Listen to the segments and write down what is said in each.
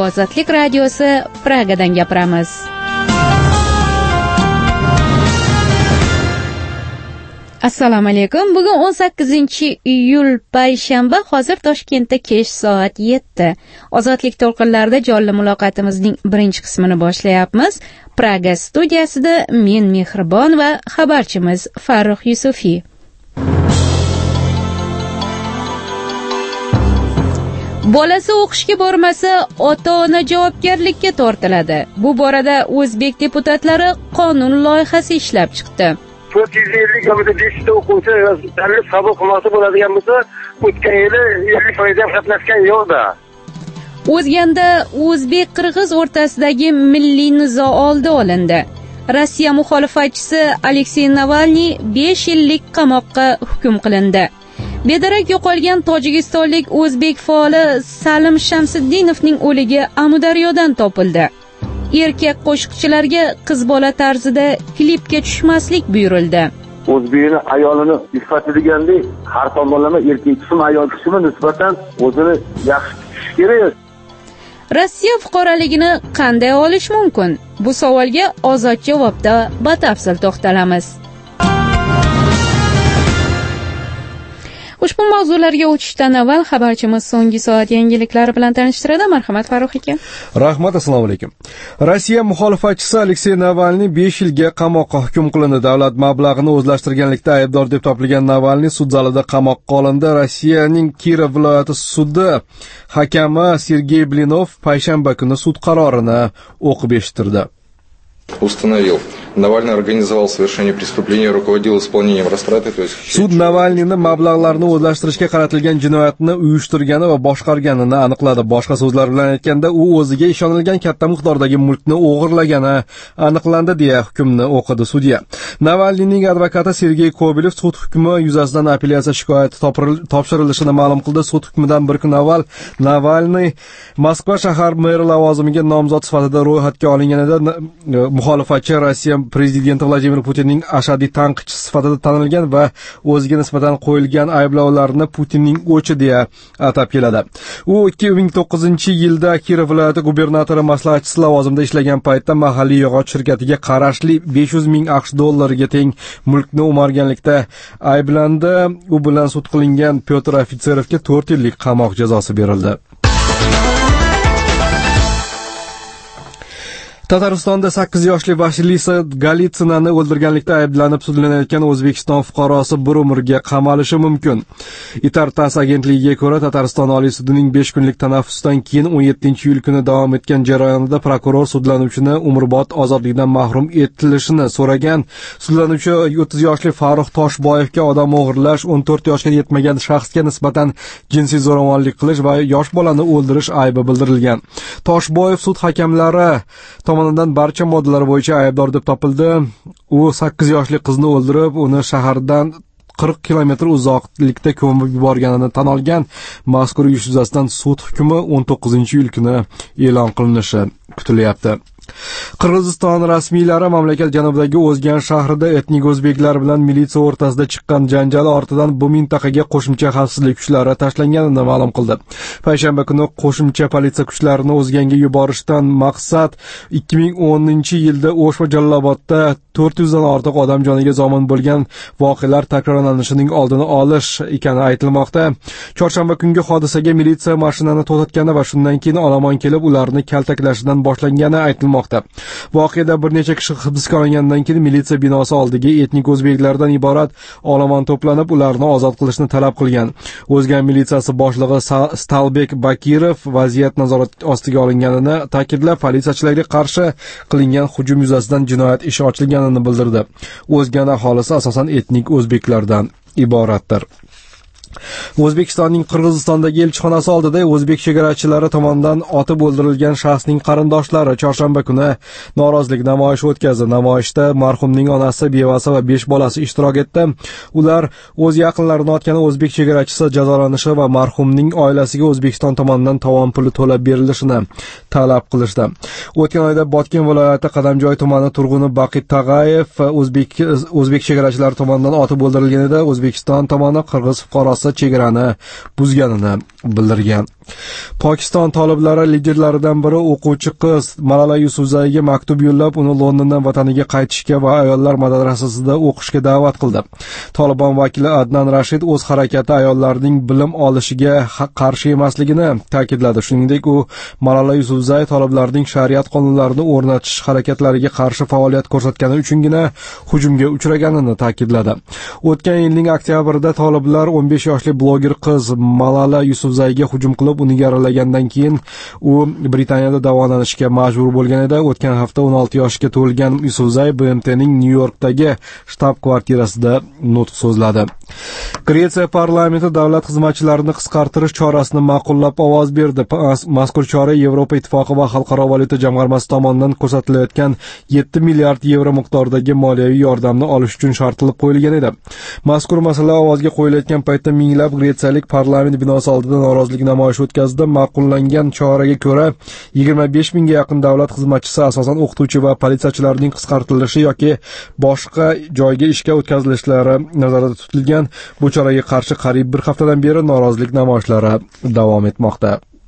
Ozodlik radiosi Pragadan gapiramiz. Assalomu alaykum. Bugun 18-iyul payshanba, hozir Toshkentda kech soat 7. Ozodlik to'lqinlarida jonli muloqotimizning birinchi qismini boshlayapmiz. Praga studiyasida men Mehribon va xabarchimiz Farruh Yusufiy. Bolasi o'qishga bormasa, ota-ona javobgarlikka tortiladi. Bu borada O'zbek deputatlari qonun loyihasi ishlab chiqdi. 450 yoki 500 o'quvchi davlat qabul qilmoqchi bo'ladigan bo'lsa, o'tgan yili 50% ham qatnashgan yo'qda. O'zganda o'zbek-qirg'iz o'rtasidagi milliy nizo oldi olindi. Rossiya muxolifatchisi Aleksey Navalniy 5 yillik qamoqqa hukm qilindi. Bedarak yo'qolgan tojikistonlik o'zbek faoli Salim Shamsiddinovning o'ligi Amudaryodan topildi. Erkak qo'shiqchilarga qiz bola tarzida klipga tushmaslik buyurildi. O'zbekni ayolini sifatlayotgandek, har tomonlama erkak kishimi ayol kishimi nisbatan o'zini yaxshi tutish kerak. Rossiya fuqaroligini qanday olish mumkin? Bu savolga ozod javobda batafsil to'xtalamiz. Ushbu mavzularga o'tishdan avval xabarchimiz so'nggi soat yangiliklari bilan tanishtiradi. Marhamat Farruh aka. Rahmat, assalomu alaykum. Rossiya muxolifatchisi Aleksey Navalniy 5 yilga qamoqqa hukm qilindi. Davlat mablag'ini o'zlashtirganlikda aybdor deb topilgan Navalniy sud zalida qamoqqa olindi. Rossiyaning Kirov viloyati sudi hakami Sergey Blinov payshanba kuni sud qarorini o'qib eshittirdi. Установил. Навальный организовал совершение преступления, руководил исполнением растраты, то есть... Sud Navalniyni mablag'larni o'zlashtirishga qaratilgan jinoyatni uyushtirgani va boshqarganini aniqladi. Boshqa so'zlar bilan aytganda, u o'ziga ishonilgan katta miqdordagi mulkni o'g'irlagani aniqlandi deya hukmni o'qidi sudya. Navalniyning advokati Sergey Kobilov sud hukmi yuzasidan apellyatsiya shikoyati topshirilishini ma'lum qildi. Sud hukmidan bir kun avval Navalniy Moskva shahar meri lavozimiga nomzod sifatida ro'yxatga olinganida muxolifatchi Rossiya prezidenti Vladimir Putinning ashaddiy tanqidchisi sifatida tanilgan va o'ziga nisbatan qo'yilgan ayblovlarni Putinning o'chi deya atab keladi. U 2009-yilda Kirov viloyati gubernatori maslahatchisi lavozimida ishlagan paytda mahalliy yog'och shirkatiga qarashli 500 ming AQSh dollariga teng mulkni o'marganlikda ayblandi. U bilan sud qilingan Pyotr Ofitserovga 4 yillik qamoq jazosi berildi. Tataristonda 8 yoshli Vasilisa Golitsinani o'ldirganlikda ayblanib sudlanayotgan O'zbekiston fuqarosi bir umrga qamalishi mumkin. Itar-TASS agentligiga ko'ra, Tatariston Oliy sudining 5 kunlik tanaffusdan keyin 17-iyul kuni davom etgan jarayonida prokuror sudlanuvchini umrbod ozodlikdan mahrum etilishini so'ragan. Sudlanuvchi 30 yoshli Farruh Toshboyevga odam o'g'irlash, 14 yoshga yetmagan shaxsga nisbatan jinsiy zo'ravonlik qilish va yosh bolani o'ldirish aybi bildirilgan. Toshboyev sud hakamlari tomonidan barcha moddalar bo'yicha aybdor deb topildi. U 8 yoshli qizni o'ldirib, uni shahardan 40 kilometr uzoqlikda ko'mib yuborganini tan olgan. Mazkur ish yuzasidan sud hukmi 19-iyul kuni e'lon qilinishi kutilyapti. Qirg'iziston rasmiylari mamlakat janubidagi O'zgan shahrida etnik o'zbeklar bilan militsiya o'rtasida chiqqan janjal ortidan bu mintaqaga qo'shimcha xavfsizlik kuchlari tashlanganini ma'lum qildi. Payshanba kuni qo'shimcha politsiya kuchlarini O'zganga yuborishdan maqsad 2010-yilda O'sh va Jalolobodda 400 dan ortiq odam joniga zomin bo'lgan voqealar takrorlanishining oldini olish ekani aytilmoqda. Chorshanba kungi hodisaga militsiya mashinani to'xtatgani va shundan keyin olomon kelib ularni kaltaklashidan boshlangani aytilmoqda. Voqeada bir necha kishi hibsga olingandan keyin militsiya binosi oldiga etnik o'zbeklardan iborat olomon to'planib, ularni ozod qilishni talab qilgan. O'zgan militsiyasi boshlig'i Stalbek Bakirov vaziyat nazorat ostiga olinganini ta'kidlab, politsiyachilarga qarshi qilingan hujum yuzasidan jinoyat ishi ochilganini bildirdi. O'zgan aholisi asosan etnik o'zbeklardan iboratdir. O'zbekistonning Qirg'izistondagi elchixonasi oldida o'zbek chegarachilari tomonidan otib o'ldirilgan shaxsning qarindoshlari chorshanba kuni norozilik namoyishi o'tkazdi. Namoyishda marhumning onasi, bevasi va 5 bolasi ishtirok etdi. Ular o'z yaqinlarini otgan o'zbek chegarachisi jazolanishi va marhumning oilasiga O'zbekiston tomonidan tovon puli to'lab berilishini talab qilishdi. O'tgan oyda Botken viloyati Qadamjoy tumani turg'uni Baqit Tag'ayev o'zbek chegarachilari tomonidan otib o'ldirilganida O'zbekiston tomoni qirg'iz fuqarosi chegarani buzganini bildirgan. Pokiston toliblari liderlaridan biri o'quvchi qiz Malala Yusufzayga maktub yo'llab, uni Londondan vataniga qaytishga va ayollar madrasasida o'qishga da'vat qildi. Tolibon vakili Adnan Rashid o'z harakati ayollarning bilim olishiga qarshi emasligini ta'kidladi. Shuningdek, u Malala Yusufzay toliblarning shariat qonunlarini o'rnatish harakatlariga qarshi faoliyat ko'rsatgani uchungina hujumga uchraganini ta'kidladi. O'tgan yilning oktyabrida toliblar 15 yoshli bloger qiz Malala Yusufzayga hujum qilib, uni yaralagandan keyin u Britaniyada davolanishga majbur bo'lgan edi. O'tgan hafta 16 yoshga to'lgan Yusufzay BMTning Nyu-Yorkdagi shtab-kvartirasida nutq so'zladi. Gretsiya parlamenti davlat xizmatchilarini qisqartirish chorasini ma'qullab ovoz berdi. Mazkur chora Yevropa Ittifoqi va Xalqaro valyuta jamg'armasi tomonidan ko'rsatilayotgan 7 milliard yevro miqdoridagi moliyaviy yordamni olish uchun shart qilib qo'yilgan edi. Mazkur masala ovozga qo'yilayotgan paytda minglab gretsiyalik parlament binosi oldida norozilik namoyishi o'tkazdi. Ma'qullangan choraga ko'ra 25 mingga yaqin davlat xizmatchisi, asosan o'qituvchi va politsiyachilarning qisqartirilishi yoki boshqa joyga ishga o'tkazilishlari nazarda tutilgan. Bu choraga qarshi qariyb bir haftadan beri norozilik namoyishlari davom etmoqda.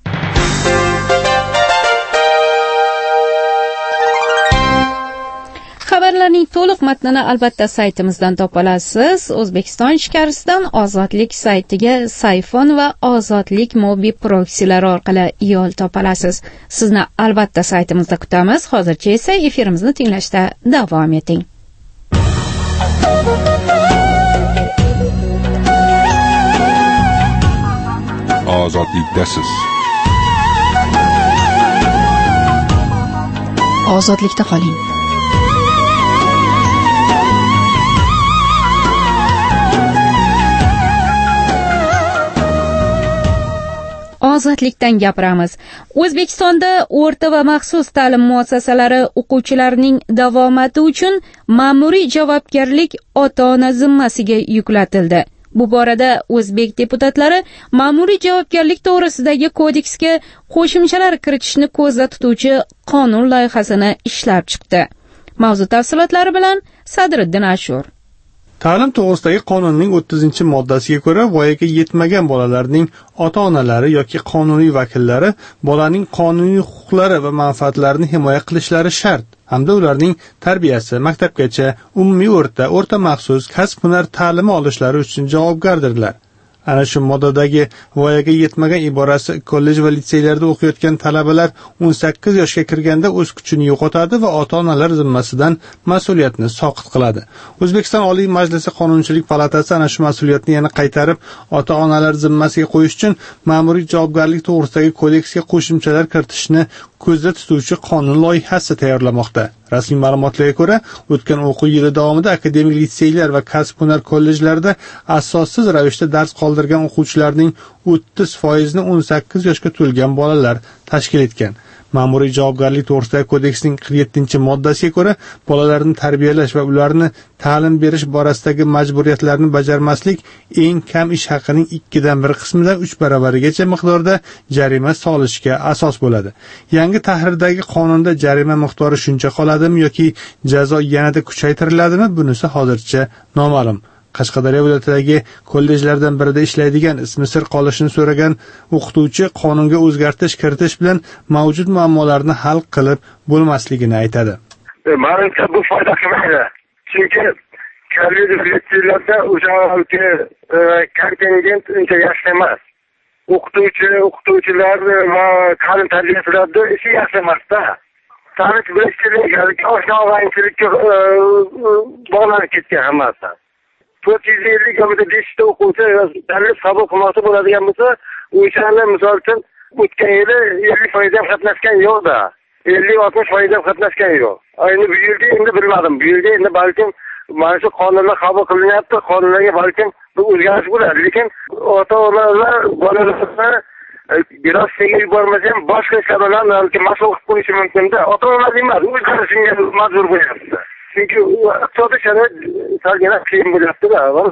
Xabarlarning to'liq matnini albatta saytimizdan topa olasiz. O'zbekiston ichkarisidan Ozodlik saytiga Sayfon va Ozodlik mobil proksilari orqali yo'l topa olasiz. Sizni albatta saytimizda kutamiz. Hozircha esa efirimizni tinglashda davom eting. Ozodlikdasiz. Ozodlikda qoling. Ozodlikdan gapiramiz. O'zbekistonda o'rta va maxsus ta'lim muassasalari o'quvchilarining davomati uchun ma'muriy javobgarlik ota-ona zimmasiga yuklatildi. Bu borada o'zbek deputatlari ma'muriy javobgarlik to'g'risidagi kodeksga qo'shimchalar kiritishni ko'zda tutuvchi qonun loyihasini ishlab chiqdi. Mavzu tafsilotlari bilan Sadriddin Ashur. Ta'lim to'g'risidagi qonunning 30-moddasiga ko'ra, voyaga yetmagan bolalarning ota-onalari yoki qonuniy vakillari bolaning qonuniy huquqlari va manfaatlarini himoya qilishlari shart hamda ularning tarbiyasi, maktabgacha, umumiy o'rta maxsus, kasb-hunar ta'limi olishlari uchun javobgardirlar. Ana shu moddadagi voyaga yetmagan iborasi kollej va litseylarda o'qiyotgan talabalar 18 yoshga kirganda o'z kuchini yo'qotadi va ota-onalar zimmasidan mas'uliyatni soqit qiladi. O'zbekiston Oliy Majlisi Qonunchilik palatasi ana shu mas'uliyatni yana qaytarib, ota-onalar zimmasiga qo'yish uchun ma'muriy javobgarlik to'g'risidagi kodeksga qo'shimchalar kiritishni ko'zda tutuvchi qonun loyihasi tayyorlamoqda. Rasmiy ma'lumotlarga ko'ra, o'tgan o'quv yili davomida akademik litseylar va kasb-hunar kollejlarida asossiz ravishda dars qoldirgan o'quvchilarning 30% ni 18 yoshga to'lgan bolalar tashkil etgan. Ma'muriy javobgarlik to'g'risidagi kodeksning 47-moddasiga ko'ra, bolalarni tarbiyalash va ularni ta'lim berish borasidagi majburiyatlarni bajarmaslik eng kam ish haqining 2/1 qismidan 3 baravarigacha miqdorda jarima solishga asos bo'ladi. Yangi tahrirdagi qonunda jarima miqdori shuncha qoladimi yoki jazo yanada kuchaytiriladimi, bunisi hozircha noma'lum. Qashqadaryo viloyatidagi kollejlardan birida ishlaydigan, ismi sir qolishini so'ragan o'qituvchi qonunga o'zgartirish kiritish bilan mavjud muammolarni hal qilib bo'lmasligini aytadi. Menimcha bu foyda qilmaydi. Chunki kollej litseylarda kontingent uncha yaxshi emas. O'qituvchilar va ta'lim tarbiyasilarda ishi yaxshi emas-da. Tanish bilishchilik, oshna-og'aynichilikka bog'lanib ketgan hammasi. 450 yoki 500 o'quvchi darrov qabul qilmoqchi bo'ladigan bo'lsa, o'shani misol uchun o'tgan yili 50% ham qatnashgan yo'q-da. 50-60% ham qatnashgan yo'q. Endi bu yilda endi bilmadim. Bu yilda endi balkim mana shu qonunlar qabul qilinyapti, qonunlarga balkim o'zgarish bo'ladi. Lekin ota-onalar bolalarni biroz senga yubormasa ham boshqa ishlar bilan mas'ul qilib qo'yishi mumkin-da. Ota-onalar emas, o'zgarishga majbur bo'lyapti. Chunki iqtisodiy sharoit salgina qiyin bo'lyapti-da.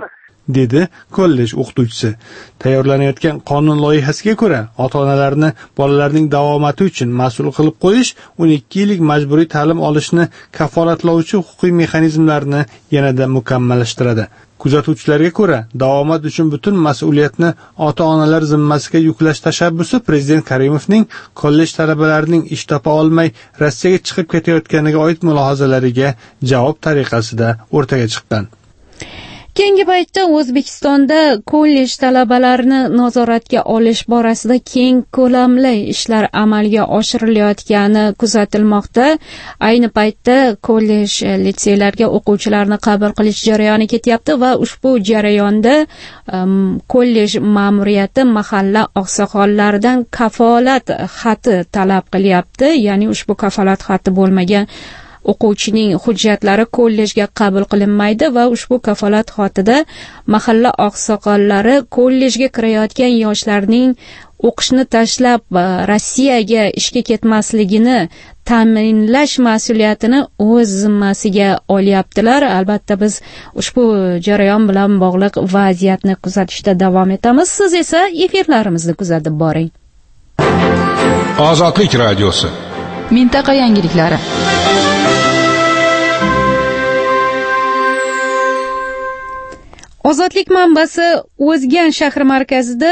dedi kollej o'qituvchisi. Tayyorlanayotgan qonun loyihasiga ko'ra, ota-onalarni bolalarning davomati uchun mas'ul qilib qo'yish 12 yillik majburiy ta'lim olishni kafolatlovchi huquqiy mexanizmlarni yanada mukammallashtiradi. Kuzatuvchilarga ko'ra, davomat uchun butun mas'uliyatni ota-onalar zimmasiga yuklash tashabbusi prezident Karimovning kollej talabalarining ish topa olmay Rossiyaga chiqib ketayotganiga oid mulohazalariga javob tariqasida o'rtaga chiqqan. Keyingi paytda O'zbekistonda kollej talabalarini nazoratga olish borasida keng ko'lamli ishlar amalga oshirilayotgani kuzatilmoqda. Ayni paytda kollej litseylarga o'quvchilarni qabul qilish jarayoni ketyapti va ushbu jarayonda kollej ma'muriyati mahalla oqsoqollaridan kafolat xati talab qilyapti. Ya'ni ushbu kafolat xati bo'lmagan o'quvchining hujjatlari kollejga qabul qilinmaydi va ushbu kafolat xatida mahalla oqsoqollari kollejga kirayotgan yoshlarning o'qishni tashlab Rossiyaga ishga ketmasligini ta'minlash mas'uliyatini o'z zimmasiga olyaptilar. Albatta biz ushbu jarayon bilan bog'liq vaziyatni kuzatishda davom etamiz. Siz esa efirlarimizni kuzatib boring. Ozodlik radiosi. Mintaqa yangiliklari. Ozodlik manbasi O'zgan shahri markazida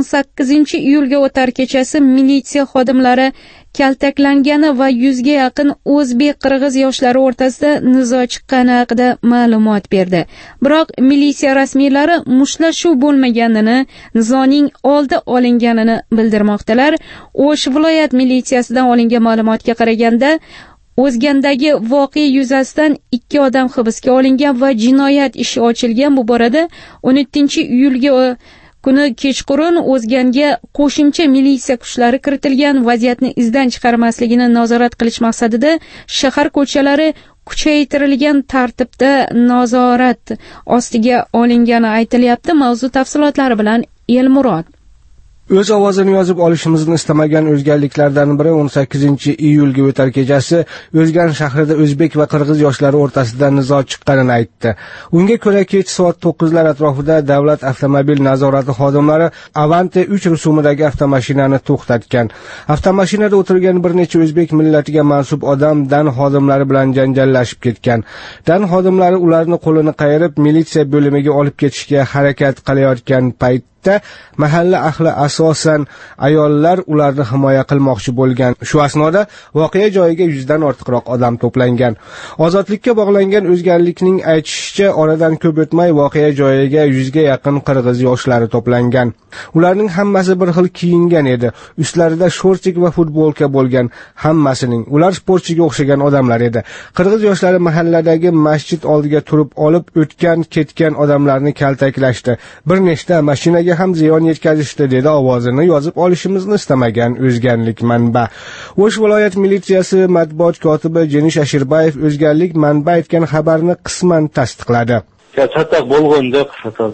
18-iyulga o'tar kechasi militsiya xodimlari kaltaklangani va 100 ga yaqin o'zbek-qirg'iz yoshlari o'rtasida nizo chiqqani haqida ma'lumot berdi. Biroq militsiya rasmiylari mushtlashuv bo'lmaganini, nizoning oldi olinganini bildirmoqdalar. O'sh viloyat militsiyasidan olingan ma'lumotga qaraganda, O'zgandagi voqea yuzasidan 2 odam hibsga olingan va jinoyat ishi ochilgan. Bu borada 17-iyulga kuni kechqurun O'zganga qo'shimcha militsiya kuchlari kiritilgan. Vaziyatni izdan chiqarmasligini nazorat qilish maqsadida shahar ko'chalari kuchaytirilgan tartibda nazorat ostiga olingani aytilyapti. Mavzu tafsilotlari bilan Elmurod. O'z ovozini yozib olishimizni istamagan o'zgarliklardan biri 18-iyulga o'tar kechasi O'zgan shahrida o'zbek va qirg'iz yoshlari o'rtasida nizo chiqqanini aytdi. Unga ko'ra kech soat 9lar atrofida davlat avtomobil nazorati xodimlari Avante 3 rusumidagi avtomashinani to'xtatgan. Avtomashinada o'tirgan bir necha o'zbek millatiga mansub odam Dan xodimlari bilan janjallashib ketgan. Dan xodimlari ularni qo'lini qayirib militsiya bo'limiga olib ketishga harakat qilayotgan payt mahalla ahli asosan ayollar ularni himoya qilmoqchi bo'lgan. Shu asnoda voqea joyiga 100 dan ortiqroq odam to'plangan. Ozodlikka bog'langan O'zganlikning aytishicha, oradan ko'p o'tmay voqea joyiga 100 ga yaqin qirg'iz yoshlari to'plangan. Ularning hammasi bir xil kiyingan edi. Ustlarida shortik va futbolka bo'lgan. Hammasining ular sportchiga o'xshagan odamlar edi. Qirg'iz yoshlari mahalladagi masjid oldiga turib olib o'tgan-ketgan odamlarni kaltaklashdi. Bir nechta mashinaga ham ziyon yetkazishdi, dedi ovozini yozib olishimizni istamagan O'zganlik manba. O'sh viloyat militsiyasi matbuot kotibi Jenish Ashirbayev O'zganlik manba aytgan xabarni qisman tasdiqladi. Chatak bo'lganda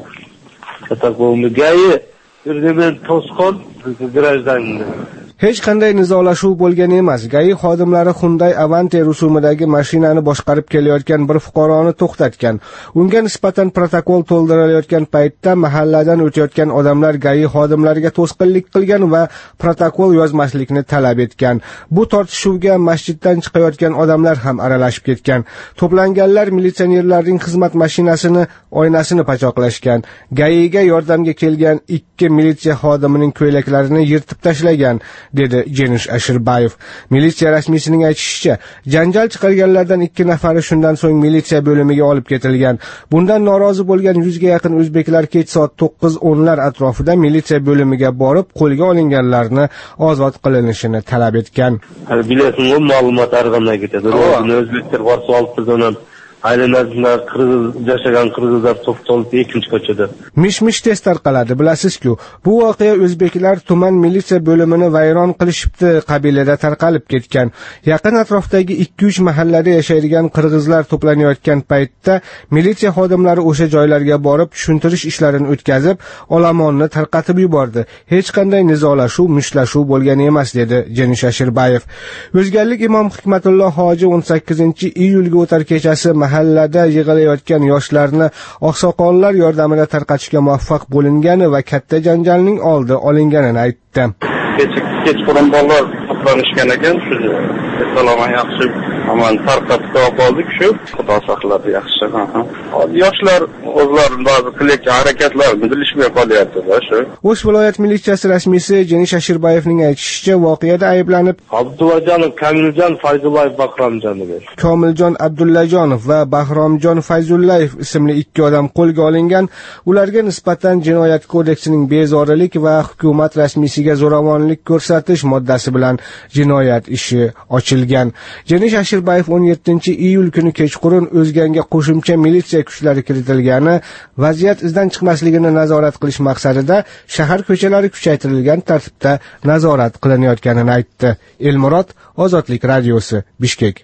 chatak bo'ldi. Gayi birdemen to'sqon grajdanni. Hech qanday nizolashuv bo'lgan emas. GAI xodimlari Hyundai Avante rusumidagi mashinani boshqarib kelayotgan bir fuqaroni to'xtatgan. Unga nisbatan protokol to'ldirilayotgan paytda mahalladan o'tayotgan odamlar GAI xodimlariga to'sqinlik qilgan va protokol yozmaslikni talab etgan. Bu tortishuvga masjiddan chiqayotgan odamlar ham aralashib ketgan. To'planganlar militsionerlarning xizmat mashinasini oynasini pachoqlashgan. GAIga yordamga kelgan 2 militsiya xodimining ko'ylaklarini yirtib tashlagan, dedi Jenish Ashirbayev. Militsiya rasmiysining aytishicha, janjal chiqarganlardan 2 nafari shundan so'ng militsiya bo'limiga olib ketilgan. Bundan norozi bo'lgan 100 ga yaqin o'zbeklar kech soat 9:10lar atrofida militsiya bo'limiga borib, qo'lga olinganlarni ozod qilinishini talab etgan. Bilasizmi, ma'lumot arg'amay ketadi. O'zbeklar borsa olib bizdan aylanasida yashagan qirg'izlar to'xtalib ikkinchi ko'chada. Mish-mish tez tarqaladi, bilasiz-ku. Bu voqea o'zbeklar tuman militsiya bo'limini vayron qilishibdi qabilida tarqalib ketgan. Yaqin atrofdagi 2-3 mahallada yashaydigan qirg'izlar to'planayotgan paytda militsiya xodimlari o'sha joylarga borib tushuntirish ishlarini o'tkazib, olomonni tarqatib yubordi. Hech qanday nizolashuv, mushlashuv bo'lgan emas, dedi Jenish Ashirbayev. O'zganlik Imom Hikmatulloh hoji 18-iyulga o'tar kechasi mahallada yig'ilayotgan yoshlarni oqsoqollar yordamida tarqatishga muvaffaq bo'lingani va katta janjalning oldi olinganini aytdi. Kechqurun bolalar to'planishgan ekan, shu salomon yaxshi aman tarqatib qoldik shu. Xudo saqladi yaxshi. Yoshlar o'zlarining ba'zi qilayotgan harakatlarini bilishmay qolyapti-da shu. O'sh viloyat militsiyasi rasmiysi Jenish Ashirbayevning aytishicha, voqeada ayblanib Abdullajonov Komiljon Fayzullayev Bahromjonov. Komiljon Abdullajonov va Bahromjon Fayzullayev ismli ikki odam qo'lga olingan. Ularga nisbatan Jinoyat kodeksining bezorilik va hukumat rasmiysiga zo'ravonlik ko'rsatish moddasi bilan jinoyat ishi ochilgan. Jenish Ashirbayev 17-iyul kuni kechqurun O'zganga qo'shimcha militsiya kuchlari kiritilgani, vaziyat izdan chiqmasligini nazorat qilish maqsadida shahar ko'chalari kuchaytirilgan tartibda nazorat qilinayotganini aytdi. Elmurod, Ozodlik radiosi, Bishkek.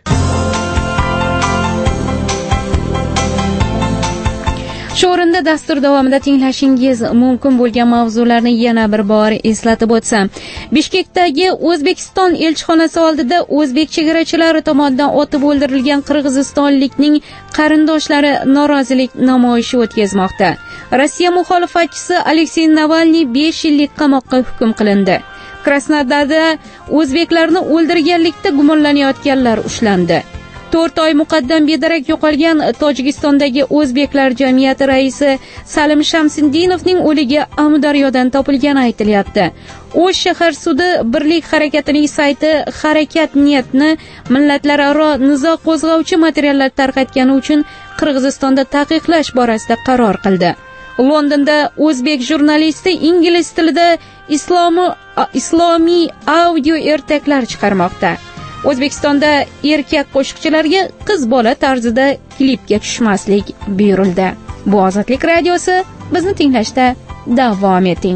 Shu o'rinda dastur davomida tinglashingiz mumkin bo'lgan mavzularni yana bir bor eslatib o'tsam. Bishkekdagi O'zbekiston elchixonasi oldida o'zbek chegarachilari tomonidan otib o'ldirilgan qirg'izistonlikning qarindoshlari norozilik namoyishi o'tkazmoqda. Rossiya muxolifatchisi Aleksey Navalniy 5 yillik qamoqqa hukm qilindi. Krasnodarda o'zbeklarni o'ldirganlikda gumonlanayotganlar ushlandi. 4 oy muqaddam bedarak yo'qolgan Tojikistondagi o'zbeklar jamiyati raisi Salim Shamsindinovning o'ligi Amudaryodan topilgani aytilyapti. O'sh shahar sudi Birlik harakatining sayti Harakat niyatni millatlararo nizo qo'zg'ovchi materiallar tarqatgani uchun Qirg'izistonda taqiqlash borasida qaror qildi. Londonda o'zbek jurnalisti ingliz tilida islomiy audio ertaklar chiqarmoqda. O'zbekistonda erkak qo'shiqchilarga qiz bola tarzida klipga tushmaslik buyurildi. Bu Ozodlik radiosi, bizni tinglashda davom eting.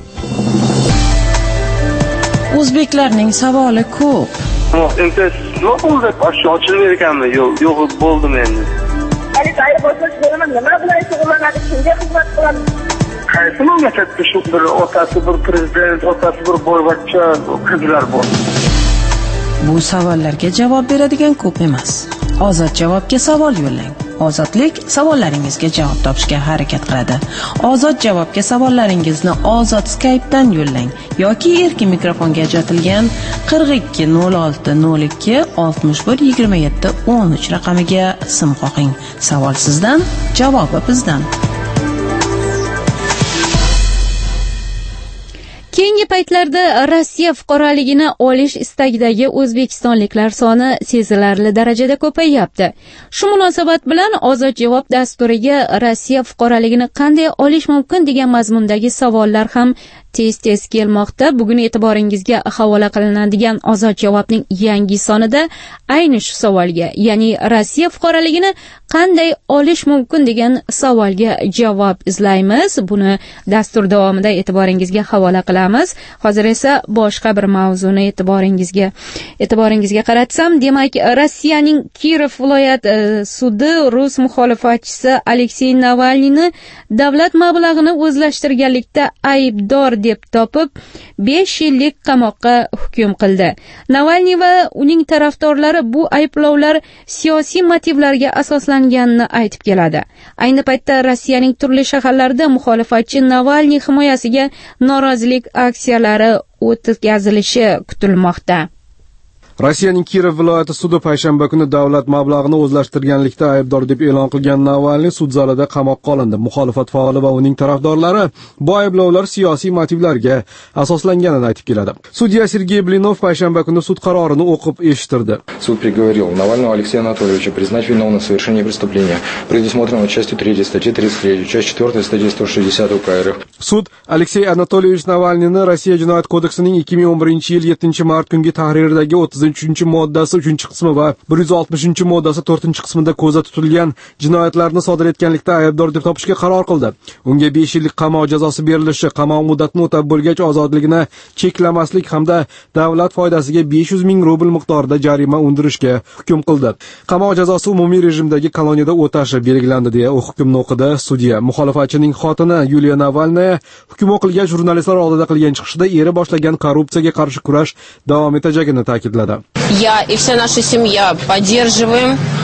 O'zbeklarning savoli ko'p. Nima bo'ldi? Ochilmaydi ekanmi? Yo'q, bo'ldim endi. Qaysi boshqa bo'laman, nima bilan shug'ullanadi, kimga xizmat qiladi? Qaysi mamlakatda shu bir otasi bir prezident, otasi bir boyvachcha qizlar bor? Bu savollarga javob beradigan ko'p emas. Ozod javobga savol yo'llang. Ozodlik savollaringizga javob topishga harakat qiladi. Ozod javobga savollaringizni Ozod Skype'dan yo'llang yoki erkin mikrofonga ajratilgan 42 06 02 61 27 13 raqamiga sim qo'ying. Savol sizdan, javobi bizdan. Keyingi paytlarda Rossiya fuqaroligini olish istagidagi o'zbekistonliklar soni sezilarli darajada ko'payyapti. Shu munosabat bilan Ozod javob dasturiga Rossiya fuqaroligini qanday olish mumkin degan mazmundagi savollar ham tez kelmoqda. Bugun e'tiboringizga havola qilinadigan Ozod javobning yangi sonida ayni shu savolga, ya'ni Rossiya fuqaroligini qanday olish mumkin degan savolga javob izlaymiz. Buni dastur davomida e'tiboringizga havola qilamiz. Hozir esa boshqa bir mavzuni e'tiboringizga qaratsam, demak, Rossiyaning Kirov viloyat sudi rus muxolifatchisi Aleksey Navalniyni davlat mablag'ini o'zlashtirganlikda aybdor deb topib 5 yillik qamoqqa hukm qildi. Navalniy va uning tarafdorlari bu ayblovlar siyosiy motivlarga asoslanganini aytib keladi. Ayni paytda Rossiyaning turli shaharlarida muxolifatchi Navalniy himoyasiga norozilik aksiyalari o'tkazilishi kutilmoqda. Rossiyaning Kirov viloyati sudi payshanba kuni davlat mablag'ini o'zlashtirganlikda aybdor deb e'lon qilgan Navalniy sud zalida qamoqqa olindi. Muxolifat faoli va uning tarafdorlari bu ayblovlar siyosiy motivlarga asoslanganini aytib keladi. Sudya Sergey Blinov payshanba kuni sud qarorini o'qib eshittirdi. Суд приговорил Навального Алексея Анатольевича признать виновным в совершении преступления, предусмотренного частью 3 статьи 33, часть 4 статьи 160 УК РФ. Sud Aleksey Anatolyevich Navalniyni Rossiya Jinoyat kodeksining 2011-yil 7-mart kungi tahrirdagi 33-moddasi 3-qismi va 160-moddasi 4-qismida ko'zda tutilgan jinoyatlarni sodir etganlikda aybdor deb topishga qaror qildi. Unga 5 yillik qamoq jazosi berilishi, qamoq muddatini o'tab bo'lgach ozodligini cheklamaslik hamda davlat foydasiga 500 ming rubl miqdorida jarima undirishga hukm qildi. Qamoq jazosi umumiy rejimdagi koloniyada o'tashi belgilandi deya hukmni o'qidi sudya. Muxolifatchining xotini Yuliya Navalnaya hukm o'qilgan jurnalistlar oldida qilgan chiqishida eri boshlagan korrupsiyaga qarshi kurash davom etajagini ta'kidladi. Я и вся наша семья поддерживаем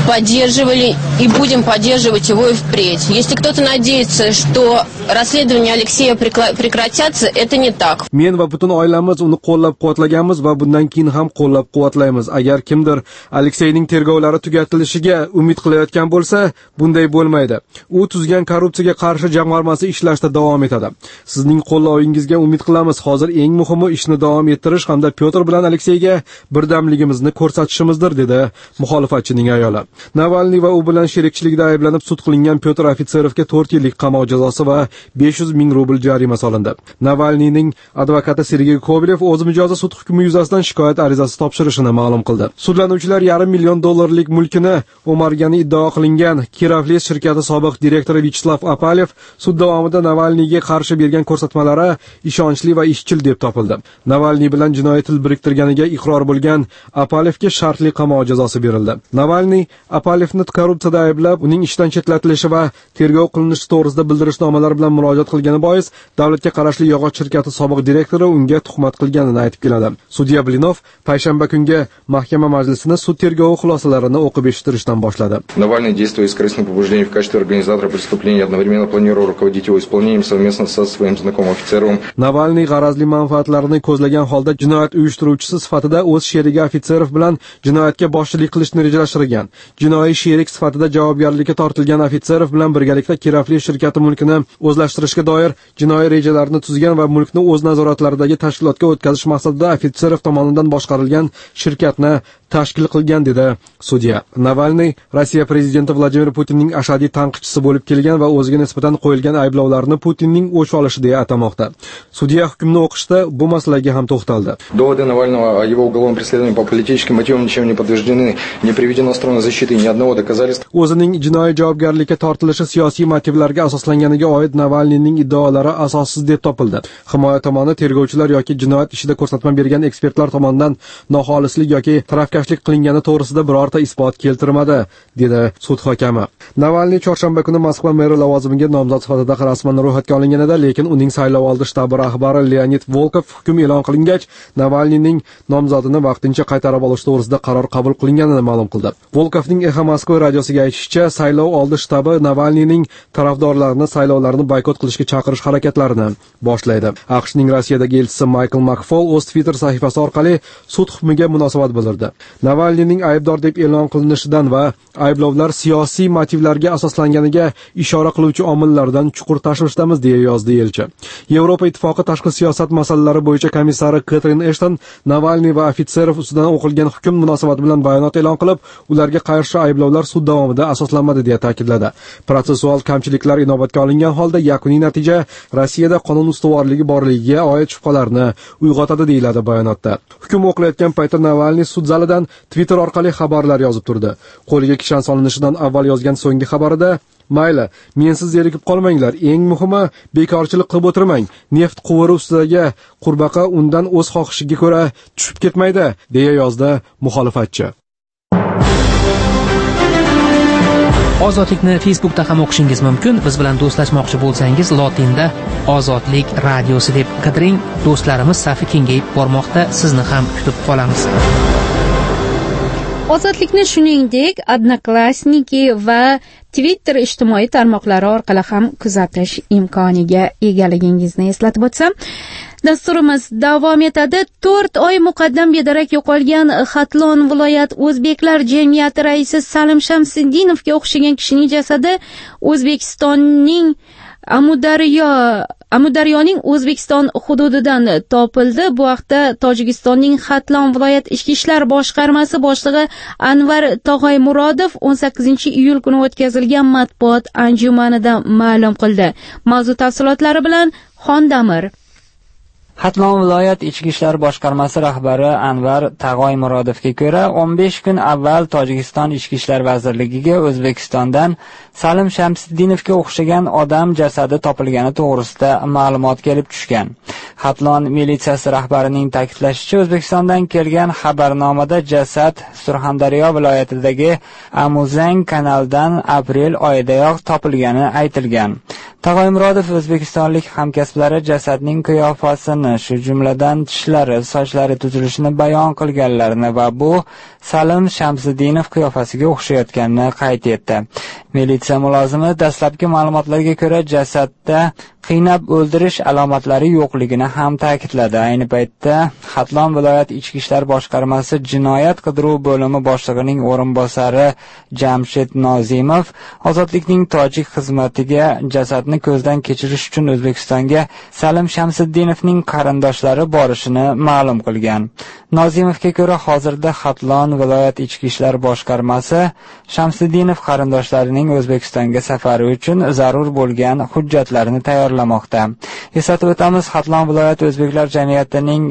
поддерживали и будем поддерживать его и впредь. Если кто-то надеется, что расследования Алексея прекратятся, это не так. Men va butun oilamiz uni qo'llab-quvvatlaganmiz va bundan keyin ham qo'llab-quvvatlaymiz. Agar kimdir Alekseyning tergovlari tugatilishiga umid qilayotgan bo'lsa, bunday bo'lmaydi. U tuzgan korrupsiyaga qarshi jamg'armasi ishlashda davom etadi. Sizning qo'llovingizga umid qilamiz. Hozir eng muhimi ishni davom ettirish hamda Pyotr bilan Alekseyga birdamligimizni ko'rsatishimizdir, dedi muxolifatchining ayoli. Navalniy va u bilan sherikchilikda ayblanib sud qilingan Pyotr Ofitserovga 4 yillik qamoq jazosi va 500 ming rubl jarima solindi. Navalniyning advokati Sergey Kovalyev o'z mijozi sud hukmi yuzasidan shikoyat arizasi topshirishini ma'lum qildi. Sudlanuvchilar $500 million mulkini o'margani iddao qilingan Kiravles shirkati sobiq direktori Vyacheslav Apalev sud davomida Navalniyga qarshi bergan ko'rsatmalari ishonchli va ishchil deb topildi. Navalniy bilan jinoiy til biriktirganiga iqror bo'lgan Apalevga shartli qamoq jazosi berildi. Navalniy Apalevni korrupsiyada ayblab, uning ishdan chetlatilishi va tergov qilinishi to'g'risida bildirishnomalar bilan murojaat qilgani bois davlatga qarashli yog'och shirkati sobiq direktori unga tuhmat qilganini aytib keladi. Sudya Blinov payshanba kungi mahkama majlisini sud tergovi xulosalarini o'qib eshittirishdan boshladi. Navalniy действуя из корыстных побуждений в качестве организатора преступления, одновременно планируя руководить его исполнением совместно со своим знакомым офицером. Navalniy g'arazli manfaatlarini ko'zlagan holda jinoyat uyushtiruvchisi sifatida o'z sherigi Ofitserov bilan jinoyatga boshchilik qilishni rejalashtirgan. Jinoiy sherik sifatida javobgarlikka tortilgan Ofitserov bilan birgalikda Kiravles shirkati mulkini o'zlashtirishga doir jinoiy rejalarni tuzgan va mulkni o'z nazoratlaridagi tashkilotga o'tkazish maqsadida Ofitserov tomonidan boshqarilgan shirkatni tashkil qilgan, dedi sudya. Navalniy Rossiya prezidenti Vladimir Putinning ashaddiy tanqidchisi bo'lib kelgan va o'ziga nisbatan qo'yilgan ayblovlarni Putinning o'ch olishi deya atamoqda. Sudya hukmni o'qishda bu masalaga ham to'xtaldi. Доводы Навального о его уголовном преследовании по политическим мотивам ничем не подтверждены, не приведено стороны защиты ни одного доказательства. O'zining jinoiy javobgarlikka tortilishi siyosiy motivlarga asoslanganiga oid Navalniyning iddaolari asossiz deb topildi. Himoya tomoni tergovchilar yoki jinoyat ishida ko'rsatma bergan ekspertlar tomonidan noxolislik yoki tarafkashlik qilingani to'g'risida birorta isbot keltirmadi, dedi sud hakami. Navalniy chorshanba kuni Moskva meri lavozimiga nomzod sifatida rasman ro'yxatga olinganida, lekin uning saylovoldi shtabi rahbari Leonid Volkov hukm e'lon qilingach, Navalniyning nomzodini vaqtincha qaytarib olish to'g'risida qaror qabul qilinganini ma'lum qildi. Volkovning Exa Moskva radiosiga aytishicha, saylov oldi shtabi Navalniyning tarafdorlarini saylovlarni boykot qilishga chaqirish harakatlarini boshlaydi. AQShning Rossiyadagi elchisi Michael McFaul o'z Twitter sahifasi orqali sud hukmiga munosabat bildirdi. Navalniyning aybdor deb e'lon qilinishidan va ayblovlar siyosiy motivlarga asoslanganiga ishora qiluvchi omillardan chuqur tashvishdamiz, deya yozdi elchi. Yevropa ittifoqi tashqi siyosat masalalari bo'yicha komissari Katrin Ashton Navalniy va Ofitserov ustidan o'qilgan hukm munosabati bilan bayonot e'lon qilib, ularga qarshi ayblovlar sud davomida asoslanmadi deya ta'kidladi. Protsessual kamchiliklar inobatga olingan holda yakuniy natija Rossiyada qonun ustuvorligi borligiga oid shubhalarni uyg'otadi, deyiladi bayonotda. Hukm o'qilayotgan paytda Navalniy sud zalidan Twitter orqali xabarlar yozib turdi. Qo'liga kishan solinishidan avval yozgan so'nggi xabarida: "Mayli, mensiz zerikib qolmanglar. Eng muhimi, bekorchilik qilib o'tirmang. Neft quvuri ustidagi qurbaqa undan o'z xohishiga ko'ra tushib ketmaydi", deya yozdi muxolifatchi. Ozodlikni Facebookda ham o'qishingiz mumkin. Biz bilan do'stlashmoqchi bo'lsangiz, lotinda Ozodlik radiosi deb qidiring. Do'stlarimiz safi kengayib bormoqda. Sizni ham kutib qolamiz. Ozodlikni shuningdek, Odnoklassniki va Twitter ijtimoiy tarmoqlari orqali ham kuzatish imkoniga egaligingizni eslatib o'tsam, dasturimiz davom etadi. 4 oy muqaddam bedarak yo'qolgan Xatlon viloyat o'zbeklar jamiyati raisi Salim Shamsiddinovga o'xshagan kishining jasadi O'zbekistonning Amudaryoning O'zbekiston hududidan topildi. Bu haqda Tojikistonning Xatlon viloyat ichki ishlar boshqarmasi boshlig'i Anvar Tog'aymurodov 18-iyul kuni o'tkazilgan matbuot anjumanida ma'lum qildi. Mavzu tafsilotlari bilan Xondamir. Xatlon viloyat ichki ishlar boshqarmasi rahbari Anvar Tog'aymurodovga ko'ra, 15 kun avval Tojikiston ichki ishlar vazirligiga O'zbekistondan Salim Shamsiddinovga o'xshagan odam jasadi topilgani to'g'risida ma'lumot kelib tushgan. Xatlon militsiyasi rahbarining ta'kidlashicha, O'zbekistondan kelgan xabarnomada jasad Surxondaryo viloyatidagi Amuzang kanaldan aprel oyidayoq topilgani aytilgan. Tag'oymurodov o'zbekistonlik hamkasblari jasadning qiyofasini, shu jumladan tishlari, sochlari tuzilishini bayon qilganlarini va bu Salim Shamsiddinov qiyofasiga o'xshayotganini qayd etdi. Militsiya mulozimi dastlabki ma'lumotlarga ko'ra jasadda qiynab o'ldirish alomatlari yo'qligini ham ta'kidladi. Ayni paytda Xatlon viloyat ichki ishlar boshqarmasi jinoyat qidiruv bo'limi boshlig'ining o'rinbosari Jamshid Nozimov ozodlikning tojik xizmatiga jasadni ko'zdan kechirish uchun O'zbekistonga Salim Shamsiddinovning qarindoshlari borishini ma'lum qilgan. Nozimovga ko'ra, hozirda Xatlon viloyat ichki ishlar boshqarmasi Shamsiddinov qarindoshlarining O'zbekistonga safari uchun zarur bo'lgan hujjatlarni tayyorlamoqda. Eslatib o'tamiz, Xatlon viloyat o'zbeklar jamiyatining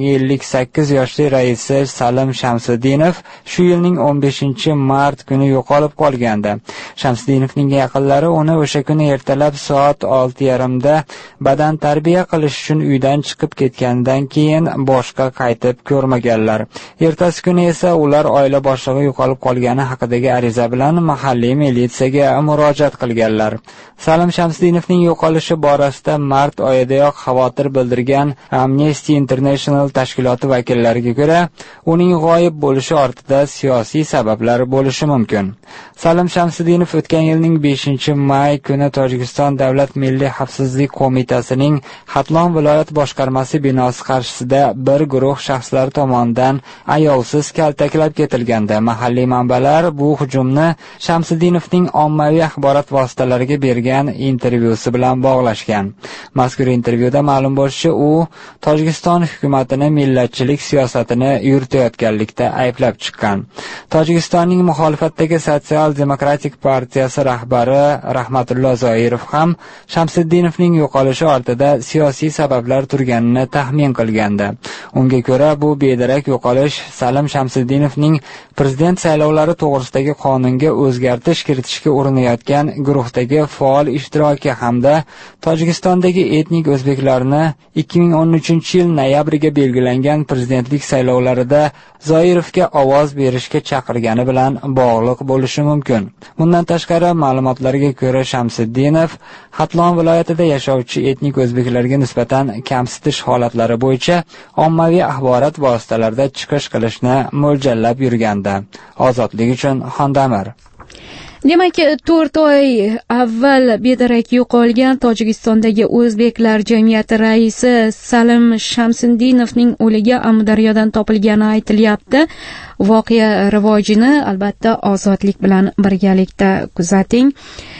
58 yoshli raisi Salim Shamsiddinov shu yilning 15-mart kuni yo'qolib qolgandi. Shamsiddinovning yaqinlari uni o'sha kuni ertalab soat 6:30 da badan tarbiya qilish uchun uydan chiqib ketgandan keyin boshqa qaytib ko'rmaganlar. Ertasi kuni esa ular oila boshlig'i yo'qolib qolgani haqidagi ariza bilan mahalliy militsiyaga murojaat qilganlar. Salim Shamsiddinovning yo'qolishi borasida mart oyidayoq xavotir bildirgan Amnesty International tashkiloti vakillariga ko'ra, uning g'oyib bo'lishi ortida siyosiy sabablar bo'lishi mumkin. Salim Shamsiddinov o'tgan yilning 5-may kuni Tojikiston Davlat Milliy xavfsizlik qo'mitasining Xatlon viloyat boshqarmasi binosi qarshisida bir guruh shaxslar tomonidan ayovsiz kaltaklab ketilganda, mahalliy manbalar bu hujumni Shamsiddinovning ommaviy axborot vositalariga bergan intervyusi bilan bog'lashgan. Mazkur intervyuda ma'lum bo'lishicha, u Tojikiston hukumatini millatchilik siyosatini yuritayotganlikda ayblab chiqqan. Tojikistonning muxolifatdagi Sotsial-demokratik partiyasi rahbari Rahmatullo Zoirov ham Shamsiddinovning yo'qolishi ortida siyosiy sabablar turganini taxmin qilgandi. Unga ko'ra, bu bedarak yo'qolish Salim Shamsiddinovning prezident saylovlari to'g'risidagi qonunga o'zgartirish kiritishga urinayotgan guruhdagi faol ishtiroki hamda Tojikistondagi etnik o'zbeklarni 2013-yil noyabriga belgilangan prezidentlik saylovlarida Zoirovga ovoz berishga chaqirgani bilan bog'liq bo'lishi mumkin. Bundan tashqari, ma'lumotlarga ko'ra, Shamsiddinov Xatlon viloyatida yashovchi etnik o'zbeklarga nisbatan kamsitish holatlari bo'yicha ommaviy axborot vositalarida chiqish qilishni mo'ljallab yurgandi. Ozodlik uchun Xondamir. Demak, 4 oy avval bedarak yo'qolgan Tojikistondagi o'zbeklar jamiyati raisi Salim Shamsiddinovning o'ligi Amudaryodan topilgani aytilyapti. Voqea rivojini albatta ozodlik bilan birgalikda kuzating.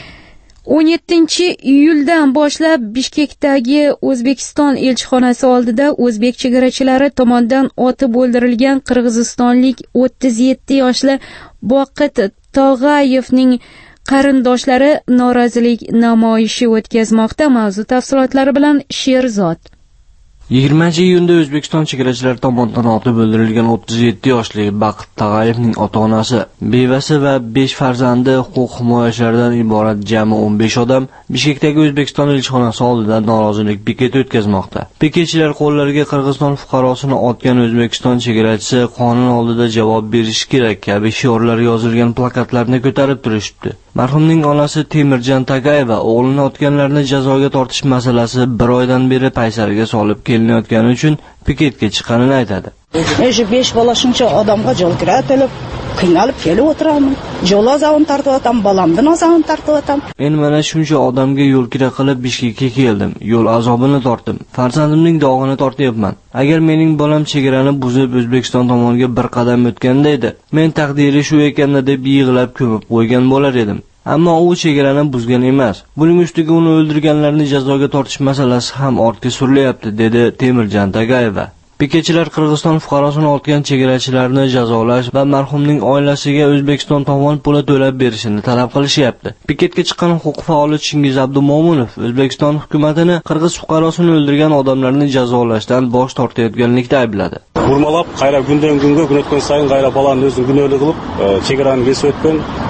17-iyuldan boshlab Bishkekdagi O'zbekiston elchixonasi oldida o'zbek chegarachilari tomonidan otib o'ldirilgan qirg'izistonlik 37 yoshli Boqit Tog'ayevning qarindoshlari norozilik namoyishi o'tkazmoqda. Mavzu tafsilotlari bilan Sherzod. 20-iyunda O'zbekiston chegarachilari tomonidan otib o'ldirilgan 37 yoshli Baqit Tog'ayevning ota-onasi, bevasi va 5 farzandi huquq himoyachilaridan iborat jami 15 odam Bishkekdagi O'zbekiston elchixonasi oldida norozilik piketi o'tkazmoqda. Piketchilar qo'llariga Qirg'iziston fuqarosini otgan O'zbekiston chegarachisi qonun oldida javob berishi kerak kabi shiorlar yozilgan plakatlarni ko'tarib turishibdi. Marhumning onasi Temirjan Tagayeva o'g'lini otganlarni jazoga tortish masalasi 1 oydan beri paysariga solib kelinayotgani uchun piketga chiqqanini aytadi. 5 bola shuncha odamga yo'l kiratib, qiynalib kelib o'tiraman. Yo'l azobini tortyapman, bolamdan azobini tortyapman. Men mana shuncha odamga yo'l kira qilib Bishkekka keldim. Yo'l azobini tortdim. Farzandimning dog'ini tortyapman. Agar mening bolam chegarani buzib O'zbekiston tomoniga bir qadam o'tganda edi, men taqdiri shu ekanda deb yig'lab ko'mib qo'ygan bo'lar edim. Ammo u chegarani buzgan emas. Buning ustiga uni o'ldirganlarni jazoga tortish masalasi ham ortga surilyapti, dedi Temirjan Tagayeva. Piketchilar Qirg'iziston fuqarosini otgan chegarachilarni jazolash va marhumning oilasiga O'zbekiston tomon pul to'lab berishini talab qilishyapti. Piketga chiqqan huquq faoli Chingiz Abdumo'minov O'zbekiston hukumatini Qirg'iz fuqarosini o'ldirgan odamlarni jazolashdan bosh tortayotganlikda aybladi. Urmalab, qayra kundan kunga kun o'tgan sayin qayra balani o'zini gunohli qilib, chegarani besib o'tgan,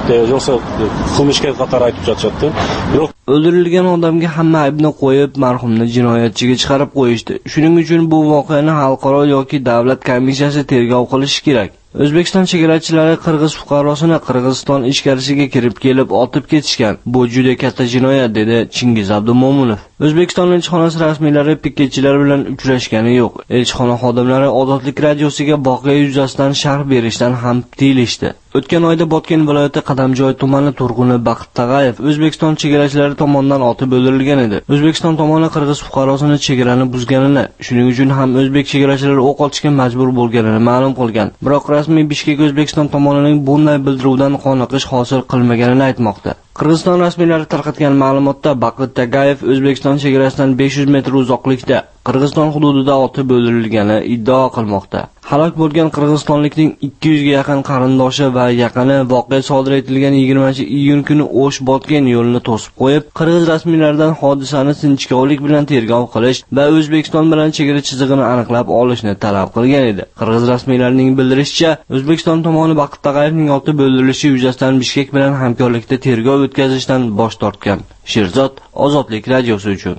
yo'qsa qilmishga qator aytib chiqishadi. Yo'q. O'ldirilgan odamga hamma aybni qo'yib, marhumni jinoyatchiga chiqarib qo'yishdi. Shuning uchun bu voqeani xalqaro yoki davlat komissiyasi tergov qilishi kerak. O'zbekiston chegarachilari qirg'iz fuqarosini Qirg'iziston ichkarisiga kirib kelib otib ketishgan. Bu juda katta jinoyat, dedi Chingiz Abdumo'minov. O'zbekiston elchixonasi rasmiylari piketchilar bilan uchrashgani yo'q. Elchixona xodimlari Ozodlik radiosiga voqea yuzasidan sharh berishdan ham tiyilishdi. O'tgan oyda Botken viloyati Qadamjoy tumani turg'uni Baxt Tag'ayev O'zbekiston chegarachilari tomonidan otib o'ldirilgan edi. O'zbekiston tomoni qirg'iz fuqarosini chegarani buzganini, shuning uchun ham o'zbek chegarachilari o'q otishga majbur bo'lganini ma'lum qilgan. Biroq rasmiy Bishkek O'zbekiston tomonining bunday bildiruvdan qoniqish hosil qilmaganini aytmoqda. Qirg'iziston rasmiylari tarqatgan ma'lumotda Baxt Tag'ayev O'zbekiston chegarasidan 500 metr uzoqlikda Qirg'iziston hududida otib o'ldirilgani iddao qilmoqda. Halok bo'lgan qirg'izistonlikning 200 ga yaqin qarindoshi va yaqini voqea sodir etilgan 20-iyun kuni O'sh Botken yo'lini to'sib qo'yib, qirg'iz rasmiylaridan hodisani sinchkovlik bilan tergov qilish va O'zbekiston bilan chegara chizig'ini aniqlab olishni talab qilgan edi. Qirg'iz rasmiylarining bildirishicha, O'zbekiston tomoni Baxt Tag'ayevning otib o'ldirilishi yuzasidan Bishkek bilan hamkorlikda tergov o'tkazishdan bosh tortgan. Sherzod, Ozodlik radiosi uchun.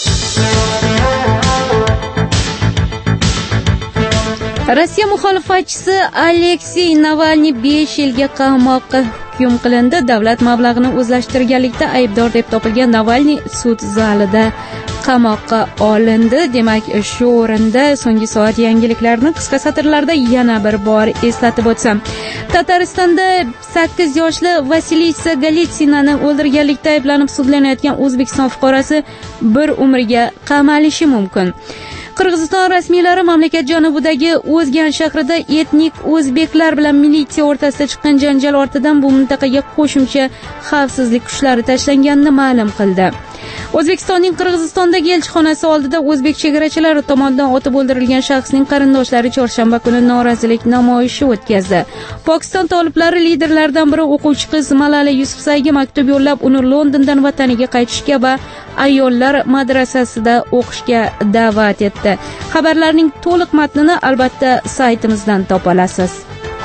Rossiya muxolifatchisi Aleksey Navalniy 5 yilga qamoqqa hukm qilindi. Davlat mablag'ini o'zlashtirganlikda aybdor deb topilgan Navalniy sud zalida qamoqqa olindi. Demak, shu o'rinda so'nggi soat yangiliklarini qisqa satrlarda yana bir bor eslatib o'tsam. Tataristonda 8 yoshli Vasilisa Golitsinani o'ldirganlikda ayblanib sudlanayotgan O'zbekiston fuqarosi bir umrga qamalishi mumkin. Qirg'iziston rasmiylari mamlakat janubidagi O'zgan shahrida etnik o'zbeklar bilan militsiya o'rtasida chiqqan janjal ortidan bu mintaqaga qo'shimcha xavfsizlik kuchlari tashlanganini ma'lum qildi. O'zbekistonning Qirg'izistondagi elchixonasi oldida o'zbek chegarachilari tomonidan otib o'ldirilgan shaxsning qarindoshlari chorshanba kuni norozilik namoyishi o'tkazdi. Pokiston toliblari liderlaridan biri o'quvchi qiz Malala Yusufzayga maktub yo'llab, uni Londondan vataniga qaytishga va ayollar madrasasida o'qishga da'vat etdi. Xabarlarning to'liq matnini albatta saytimizdan topa olasiz.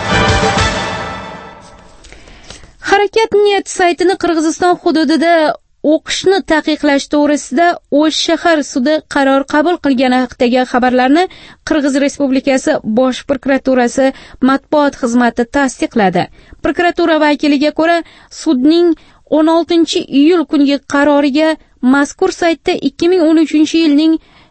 Harakat.net saytini Qirg'iziston hududida o'qishni taqiqlash to'g'risida O'sh shahar sudi qaror qabul qilgani haqidagi xabarlarni Qirg'iz Respublikasi Bosh prokuraturasi matbuot xizmati tasdiqladi. Prokuratura vakiliga ko'ra, sudning 16-iyul kungi qaroriga mazkur saytda 2013-yilning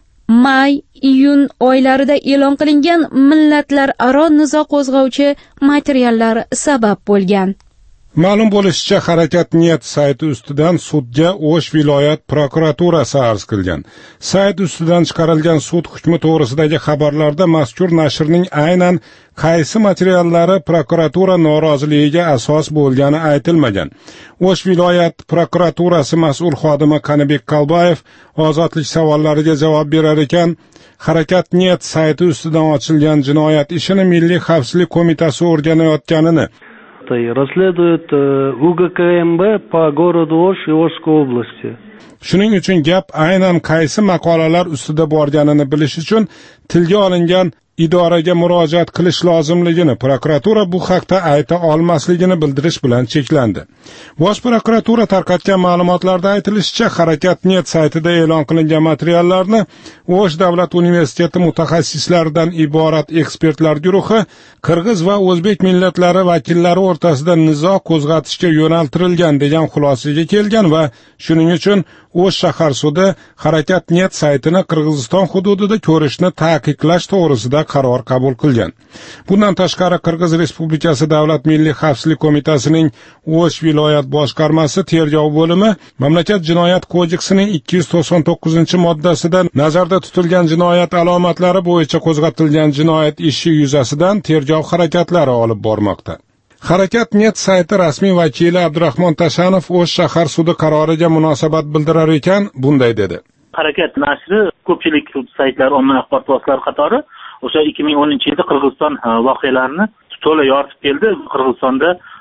may-iyun oylarida e'lon qilingan millatlararo nizo qo'zg'ovchi materiallar sabab bo'lgan. Ma'lum bo'lishicha, Harakat.net sayti ustidan sudga O'sh viloyat prokuraturasi arz qilgan. Sayt ustidan chiqarilgan sud hukmi to'g'risidagi xabarlarda mazkur nashrning aynan qaysi materiallari prokuratura noroziligiga asos bo'lgani aytilmagan. O'sh viloyat prokuraturasi mas'ul xodimi Qanibek Qalbayev ozodlik savollariga javob berar ekan, Harakat.net sayti ustidan ochilgan jinoyat ishini Milliy xavfsizlik qo'mitasi o'rganayotganini, расследует УГКМБ по городу Ош и Ошской области. Shuning uchun gap aynan qaysi maqolalar ustida borganini bilish uchun tilga olingan idoraga murojaat qilish lozimligini prokuratura bu haqda ayta olmasligini bildirish bilan cheklandi. Bosh prokuratura tarqatgan ma'lumotlarda aytilishicha, Harakat.net saytida e'lon qilingan materiallarni O'sh davlat universiteti mutaxassislaridan iborat ekspertlar guruhi qirg'iz va o'zbek millatlari vakillari o'rtasida nizo qo'zg'atishga yo'naltirilgan degan xulosaga kelgan va shuning uchun O'sh shahar sudi Harakat.net saytini Qirg'iziston hududida ko'rishni taqiqlash to'g'risida qaror qabul qilgan. Bundan tashqari Qirg'iz Respublikasi Davlat Milliy xavfsizlik qo'mitasining O'sh viloyat boshqarmasi tergov bo'limi mamlakat jinoyat kodeksining 299-moddasida nazarda tutilgan jinoyat alomatlari bo'yicha qo'zg'atilgan jinoyat ishi yuzasidan tergov harakatlari olib bormoqda. Harakat.net sayti rasmiy vakili Abdurahmon Tashanov O'sh shahar sudi qaroriga munosabat bildirar ekan, bunday dedi. Harakat nashri ko'pchilik saytlar, ommaviy axborot vositalari qatori o'sha 2010-yilda Qirg'iziston voqealarini to'la yoritib keldi. Qirg'izistonda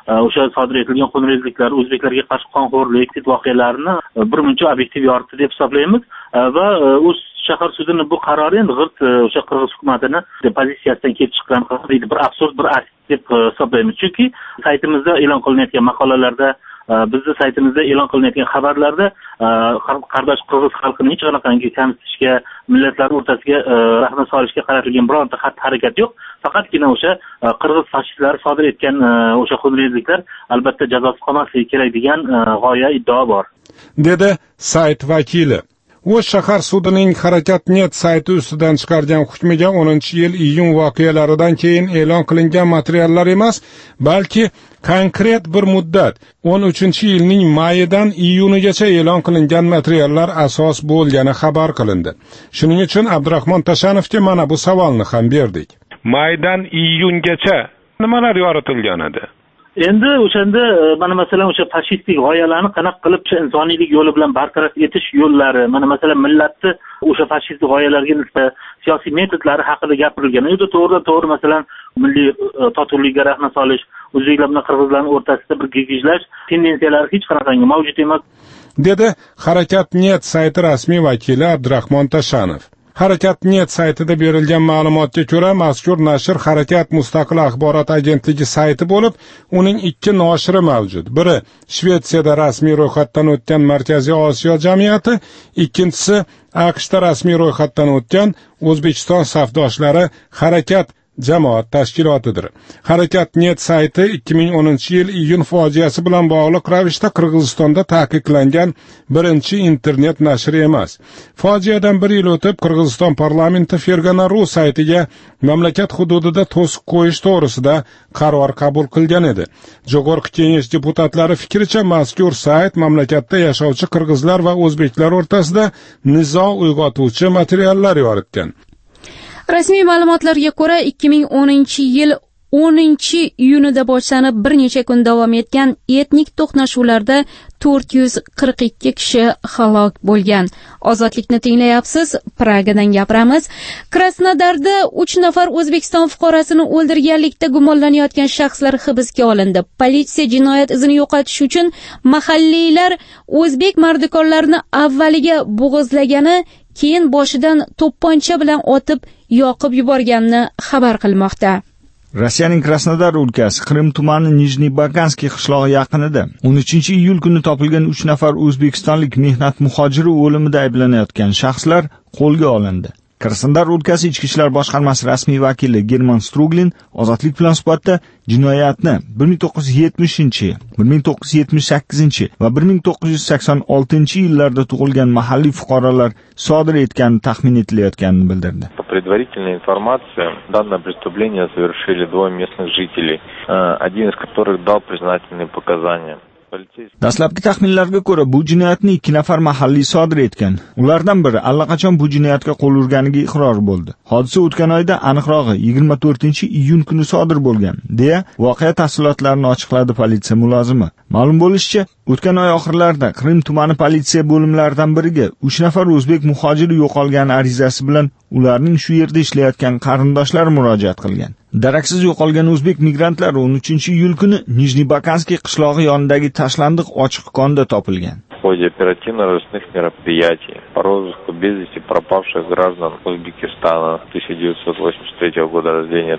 o'sha sodir etilgan xunrezliklar, o'zbeklarga qarshi qonxo'rlik voqealarini birmuncha obyektiv yoritdi deb hisoblaymiz va o'z shahar sudini bu qarori endi g'irt o'sha qirg'iz hukumatini pozitsiyasidan kelib chiqqan bir absurd bir akt deb hisoblaymiz. Chunki saytimizda e'lon qilinayotgan maqolalarda, bizni saytimizda e'lon qilinayotgan xabarlarda qardosh qirg'iz xalqini hech qanaqangi kamsitishga, millatlar o'rtasiga rahna solishga qaratilgan bironta xatti-harakat yo'q. Faqatgina o'sha qirg'iz fashistlari sodir etgan o'sha xunrezliklar albatta jazosiz qolmasligi kerak degan g'oya, iddao bor, dedi sayt vakili. O'sh shahar sudining Harakat.net sayti ustidan chiqargan hukmiga 10-yil iyun voqealaridan keyin e'lon qilingan materiallar emas, balki konkret bir muddat 13-yilning mayidan iyunigacha e'lon qilingan materiallar asos bo'lgani xabar qilindi. Shuning uchun Abdurahmon Tashanovga mana bu savolni ham berdik. Maydan iyungacha nimalar yoritilgan edi? Endi o'shanda mana masalan o'sha fashistik g'oyalarni qanaqa qilib insoniylik yo'li bilan bartaraf etish yo'llari, mana masalan millatni o'sha fashistik g'oyalarga nisbatan siyosiy metodlari haqida gapirilgan. Endi to'g'ri masalan milliy totuvlikka rahna solish, o'zbeklar bilan qirg'izlarning o'rtasida bir gigijlash tendensiyalari hech qanaqangi mavjud emas, dedi Harakat.net sayti rasmiy vakili Abdurahmon Tashanov. Harakat.net saytida berilgan ma'lumotga ko'ra, mazkur nashr Harakat mustaqil axborot agentligi sayti bo'lib, uning 2 noshiri mavjud. Biri Shvetsiyada rasmiy ro'yxatdan o'tgan Markaziy Osiyo jamiyati, ikkinchisi AQShda rasmiy ro'yxatdan o'tgan O'zbekiston safdoshlari Harakat jamoat tashkilotidir. Harakat.net sayti 2010-yil iyun fojiasi bilan bog'liq ravishda Qirg'izistonda taqiqlangan birinchi internet nashri emas. Fojiadan 1 yil o'tib Qirg'iziston parlamenti Fergana.ru saytiga mamlakat hududida to'siq qo'yish to'g'risida qaror qabul qilgan edi. Jo'g'org'i Kengash deputatlari fikricha, mazkur sayt mamlakatda yashovchi qirg'izlar va o'zbeklar o'rtasida nizo uyg'otuvchi materiallar yoritgan. Rasmiy ma'lumotlarga ko'ra 2010-yil 10-iyunida boshlanib bir necha kun davom etgan etnik to'qnashuvlarda 442 kishi halok bo'lgan. Ozodlikni tinglayapsiz, Pragadan gapiramiz. Krasnodarda 3 nafar O'zbekiston fuqarosini o'ldirganlikda gumonlanayotgan shaxslar hibsga olindi. Politsiya jinoyat izini yo'qotish uchun mahalliylar o'zbek mardikorlarini avvaliga bo'g'izlagani, keyin boshidan to'pponcha bilan otib yoqib yuborganini xabar qilmoqda. Rossiyaning Krasnodar o'lkasi Qrim tumani Nijniy Bakanskiy qishlog'i yaqinida 13-iyul kuni topilgan 3 nafar o'zbekistonlik mehnat muhojiri o'limida ayblanayotgan shaxslar qo'lga olindi. Krasnodar o'lkasi Ichki ishlar boshqarmasi rasmiy vakili German Struglin Ozodlik bilan suhbatda jinoyatni 1970, 1978 va 1986 yillarda tug'ilgan mahalliy fuqarolar sodir etgani taxmin etilayotganini bildirdi. По предварительной информации, данное преступление совершили 2 местных жителей, один из которых дал признательные показания. Dastlabki taxminlarga ko'ra, bu jinoyatni 2 nafar mahalliy sodir etgan. Ulardan biri allaqachon bu jinoyatga qo'l urganiga iqror bo'ldi. Hodisa o'tgan oyda, aniqrog'i 24-iyun kuni sodir bo'lgan, deya voqea tafsilotlarini ochiqladi politsiya mulozimi. Ma'lum bo'lishicha, o'tgan oy oxirlarida Qrim tumani politsiya bo'limlaridan biriga 3 nafar o'zbek muhojiri yo'qolgani arizasi bilan ularning shu yerda ishlayotgan qarindoshlari murojaat qilgan. Daraksiz yo'qolgan o'zbek migrantlar 13-iyul kuni Nijniy Bakanskiy qishlog'i yonidagi tashlandiq ochiq konda topilgan. В ходе оперативно-розыскных мероприятий по розыску без вести пропавших граждан Узбекистана 1983 года рождения,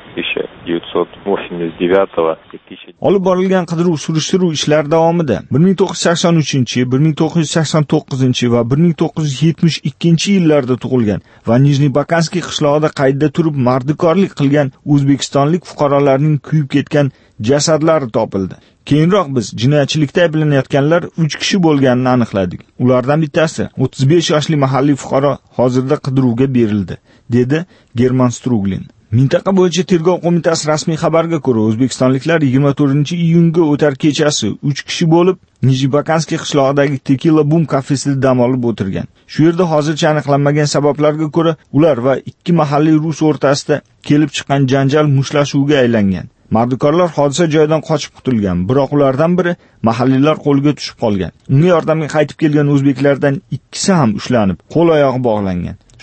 1989 olib borilgan qidiruv-surishtiruv ishlari davomida 1983, 1989 va 1972 yillarda tug'ilgan va Nijniy Bakanskiy qishlog'ida qaydda turib mardikorlik qilgan o'zbekistonlik fuqarolarning kuyib ketgan jasadlari topildi. Keyinroq biz jinoyatchilikda ayblanayotganlar 3 kishi bo'lganini aniqladik. Ulardan bittasi 35 yoshli mahalliy fuqaro hozirda qidiruvga berildi, dedi German Struglin. Mintaqa bo'yicha tergov qo'mitasi rasmiy xabarga ko'ra, o'zbekistonliklar 24-iyunga o'tar kechasi 3 kishi bo'lib Nijniy Bakanskiy qishlog'idagi Tequila Boom kafesida dam olib o'tirgan. Shu yerda hozircha aniqlanmagan sabablarga ko'ra ular va 2 mahalliy rus o'rtasida kelib chiqqan janjal mushtlashuvga aylangan. Mardikorlar hodisa joyidan qochib qutulgan, biroq ulardan biri mahalliylar qo'lga tushib qolgan. Unga yordamga qaytib kelgan o'zbeklardan ikkisi ham ushlanib, qo'l oyog'i bog'langan.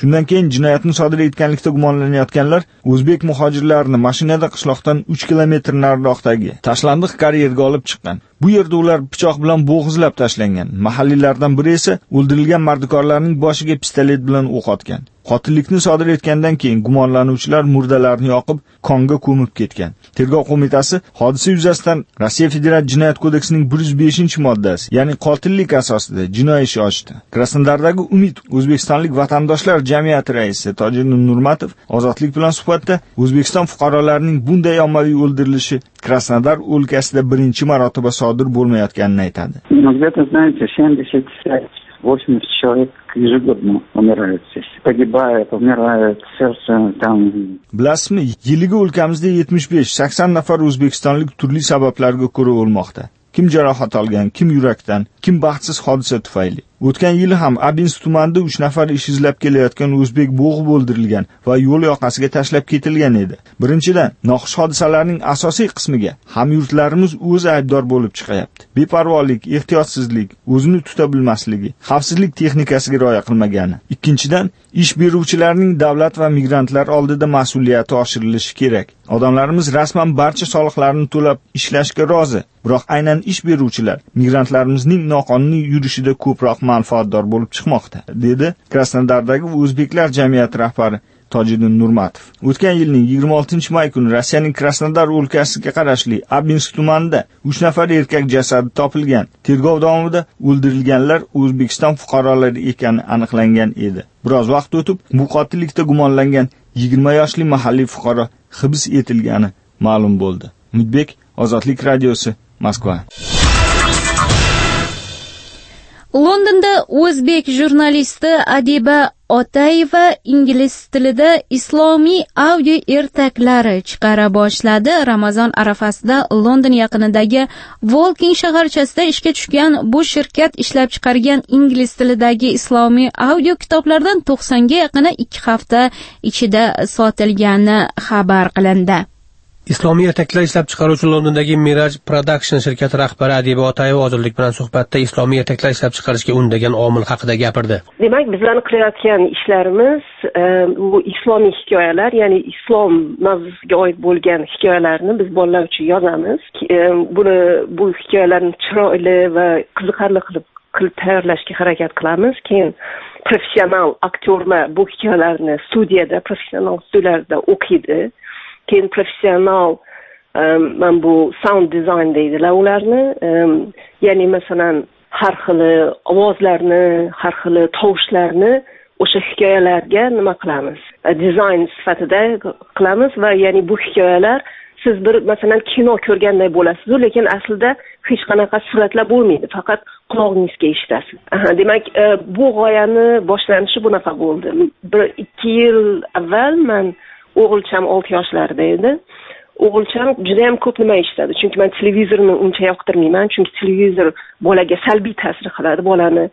Shundan keyin jinoyatni sodir etganlikda gumonlanayotganlar o'zbek muhojirlarini mashinada qishloqdan 3 kilometr nariroqdagi tashlandiq karyerga olib chiqqan. Bu yerda ular pichoq bilan bo'g'izlab tashlangan. Mahalliylardan biri esa o'ldirilgan mardikorlarning boshiga pistolet bilan o'q otgan. Qotillikni sodir etgandan keyin gumonlanuvchilar murdalarni yoqib, konga ko'mib ketgan. Tergov qo'mitasi hodisa yuzasidan Rossiya Federatsiya Jinoyat kodeksining 105-moddasi, ya'ni qotillik asosida jinoiy ish ochdi. Krasnodardagi Umid O'zbekistonlik vatandoshlar jamiyati raisi Tojiddin Nurmatov ozodlik bilan suhbatda O'zbekiston fuqarolarining bunday ommaviy o'ldirilishi Krasnodar o'lkasida birinchi marotaba sodir bo'lmayotganini aytadi. Где-то, знаете, 70-80 человек ежегодно умирают здесь. Погибает, умирает, сердце там. Bilasizmi, yiliga o'lkamizda 75-80 nafar o'zbekistonlik turli sabablarga ko'ra o'lmoqda. Kim jarohat olgan, kim yurakdan, kim baxtsiz hodisa tufayli. O'tgan yili ham Abinsk tumanida 3 nafar ish izlab kelayotgan o'zbek bo'g'ib o'ldirilgan va yo'l yoqasiga tashlab ketilgan edi. Birinchidan, noxush hodisalarning asosiy qismiga hamyurtlarimiz o'zi aybdor bo'lib chiqyapti. Beparvolik, ehtiyotsizlik, o'zini tuta bilmasligi, xavfsizlik texnikasiga rioya qilmagani. Ikkinchidan, ish beruvchilarning davlat va migrantlar oldida mas'uliyati oshirilishi kerak. Odamlarimiz rasman barcha soliqlarni to'lab ishlashga rozi, biroq aynan ish beruvchilar migrantlarimizning noqonuniy yurishida ko'proq manfaatdor bo'lib chiqmoqda, dedi Krasnodardagi o'zbeklar jamiyati rahbari Tojiddin Nurmatov. O'tgan yilning 26-may kuni Rossiyaning Krasnodar o'lkasiga qarashli Abinsk tumanida 3 nafar erkak jasadi topilgan. Tergov davomida o'ldirilganlar O'zbekiston fuqarolari ekani aniqlangan edi. Biroz vaqt o'tib, bu qotillikda gumonlangan 20 yoshli mahalliy fuqaro hibs etilgani ma'lum bo'ldi. Umidbek, Ozodlik radiosi, Moskva. Londonda o'zbek jurnalisti Adiba Otayeva ingliz tilida islomiy audio ertaklari chiqara boshladi. Ramazon arafasida London yaqinidagi Woking shaharchasida ishga tushgan bu shirkat ishlab chiqargan ingliz tilidagi islomiy audio kitoblardan 90 ga yaqini 2 hafta ichida sotilgani xabar qilindi. Islomiy ertaklar ishlab chiqaruvchi Londondagi Miraj Production shirkati rahbari Adiba Otayeva Ozodlik bilan suhbatda islomiy ertaklar ishlab chiqarishga undagan omil haqida gapirdi. Demak, bizlarning qilayotgan ishlarimiz bu islomiy hikoyalar, ya'ni islom mavzusiga oid bo'lgan hikoyalarni biz bolalar uchun yozamiz. Bu hikoyalarni chiroyli va qiziqarli qilib tayyorlashga harakat qilamiz. Keyin professional aktyorlar bu hikoyalarni studiyada, professional studiyada o'qiydi. Keyin professional bu sound design deydilar ularni, ya'ni masalan har xil ovozlarni, har xil tovushlarni o'sha hikoyalarga nima qilamiz? Dizayn sifatida qilamiz va ya'ni bu hikoyalar siz bir masalan kino ko'rganday bo'lasiz, lekin aslida hech qanaqa suratlar bo'lmaydi, faqat qulog'ingizga eshitasiz. Demak, bu g'oyani boshlanishi bunaqa bo'ldi. 1-2 yil avval men o'g'ilcham 6 yoshlarda edi. O'g'ilcham juda ham ko'p nima eshitadi. Chunki men televizorni uncha yoqtirmayman, chunki televizor bolaga salbiy ta'sir qiladi, bolani